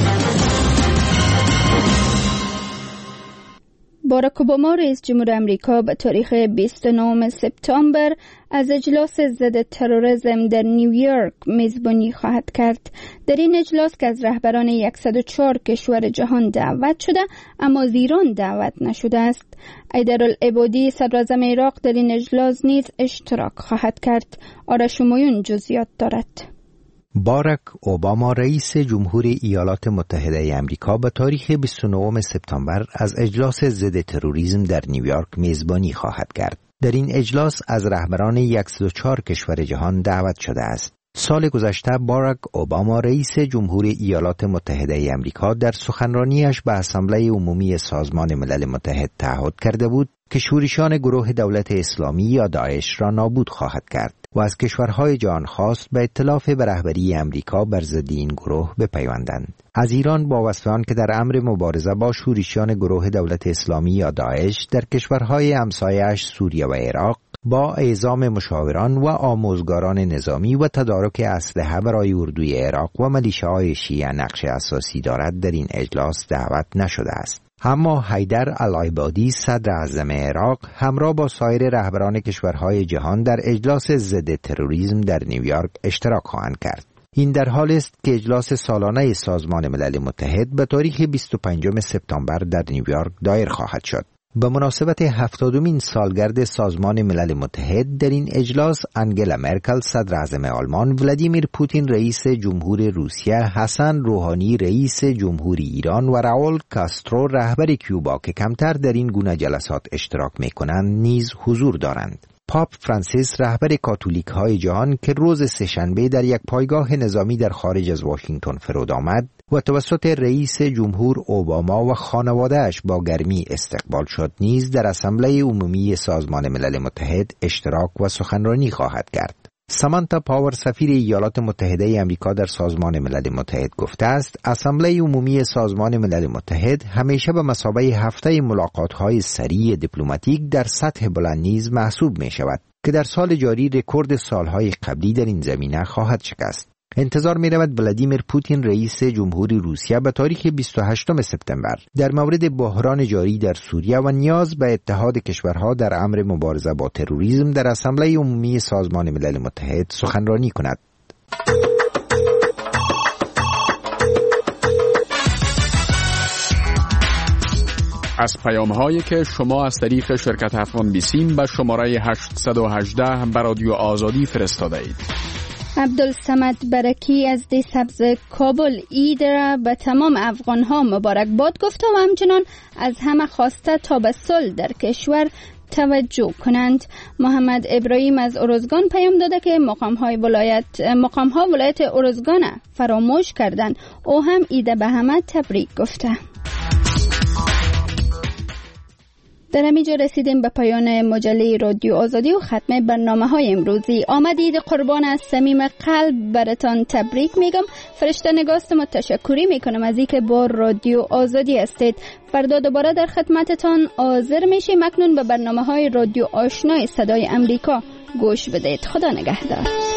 باراک اوباما رئیس جمهور آمریکا به تاریخ بیست و نهم سپتامبر از اجلاس ضد تروریسم در نیویورک میزبانی خواهد کرد. در این اجلاس که از رهبران صد و چهار کشور جهان دعوت شده اما از ایران دعوت نشده است. ایدرالعبادی صدراعظم عراق در این اجلاس نیز اشتراک خواهد کرد. آرش همایون جزئیات دارد. باراک اوباما رئیس جمهور ایالات متحده آمریکا به تاریخ بیست و نهم سپتامبر از اجلاس ضد تروریسم در نیویورک میزبانی خواهد کرد. در این اجلاس از رهبران صد و چهار کشور جهان دعوت شده است. سال گذشته باراک اوباما رئیس جمهور ایالات متحده آمریکا در سخنرانیش به اسامبله عمومی سازمان ملل متحد تعهد کرده بود که شورشان گروه دولت اسلامی یا داعش را نابود خواهد کرد و از کشورهای جهان خواست به ائتلاف به رهبری آمریکا بر ضد این گروه بپیوندند. از ایران با وصف آن که در امر مبارزه با شورشیان گروه دولت اسلامی یا داعش در کشورهای همسایه‌اش سوریه و عراق با اعزام مشاوران و آموزگاران نظامی و تدارک اسلحه برای اردوی عراق و ملیشه‌های شیعه نقش اساسی دارد در این اجلاس دعوت نشده است. اما حیدر العبادی صدر اعظم عراق همراه با سایر رهبران کشورهای جهان در اجلاس ضد تروریسم در نیویورک اشتراک خواهند کرد. این در حالی است که اجلاس سالانه سازمان ملل متحد به تاریخ بیست و پنجم سپتامبر در نیویورک دایر خواهد شد. به مناسبت هفتادمین سالگرد سازمان ملل متحد در این اجلاس انگلا مرکل صدر اعظم آلمان، ولادیمیر پوتین رئیس جمهور روسیه، حسن روحانی رئیس جمهور ایران و راول کاسترو رهبر کیوبا که کمتر در این گونه جلسات اشتراک می‌کنند نیز حضور دارند. پاپ فرانسیس رهبر کاتولیک های جهان که روز سه‌شنبه در یک پایگاه نظامی در خارج از واشنگتن فرود آمد و توسط رئیس جمهور اوباما و خانواده‌اش با گرمی استقبال شد نیز در اسامبله عمومی سازمان ملل متحد اشتراک و سخنرانی خواهد کرد. سامانتا پاور سفیر ایالات متحده آمریکا در سازمان ملل متحد گفته است اسامبله عمومی سازمان ملل متحد همیشه به مثابه هفته ملاقات‌های سریع دیپلماتیک در سطح بلند نیز محسوب می شود. که در سال جاری رکورد سالهای قبلی در این زمینه خواهد شکست. انتظار می رود ولادیمیر پوتین رئیس جمهوری روسیه به تاریخ بیست و هشتم سپتامبر در مورد بحران جاری در سوریه و نیاز به اتحاد کشورها در امر مبارزه با تروریسم در اسامبله عمومی سازمان ملل متحد سخنرانی کند. از پیام‌هایی که شما از طریق شرکت افغان بیسیم به شماره هشت یک هشت به رادیو آزادی فرستاده اید. عبدالصمد برکی از دی سبز کابل عید را به تمام افغان‌ها مبارکباد گفته و همچنان از همه خواسته تا به صلح در کشور توجه کنند. محمد ابراهیم از ارزگان پیام داده که مقام‌های ولایت مقام‌ها ولایت ارزگان فراموش کردند. او هم عید به همه تبریک گفته. در همینجا رسیدیم به پایان مجله رادیو آزادی و ختم برنامه‌های امروزی. آمدید قربان از صمیم قلب براتان تبریک میگم. فرشته نگاست ما تشکری میکنم از اینکه با رادیو آزادی هستید. فردا دوباره در خدمتتان حاضر میشیم. اکنون به برنامه‌های رادیو آشنای صدای امریکا گوش بدید. خدا نگهدار.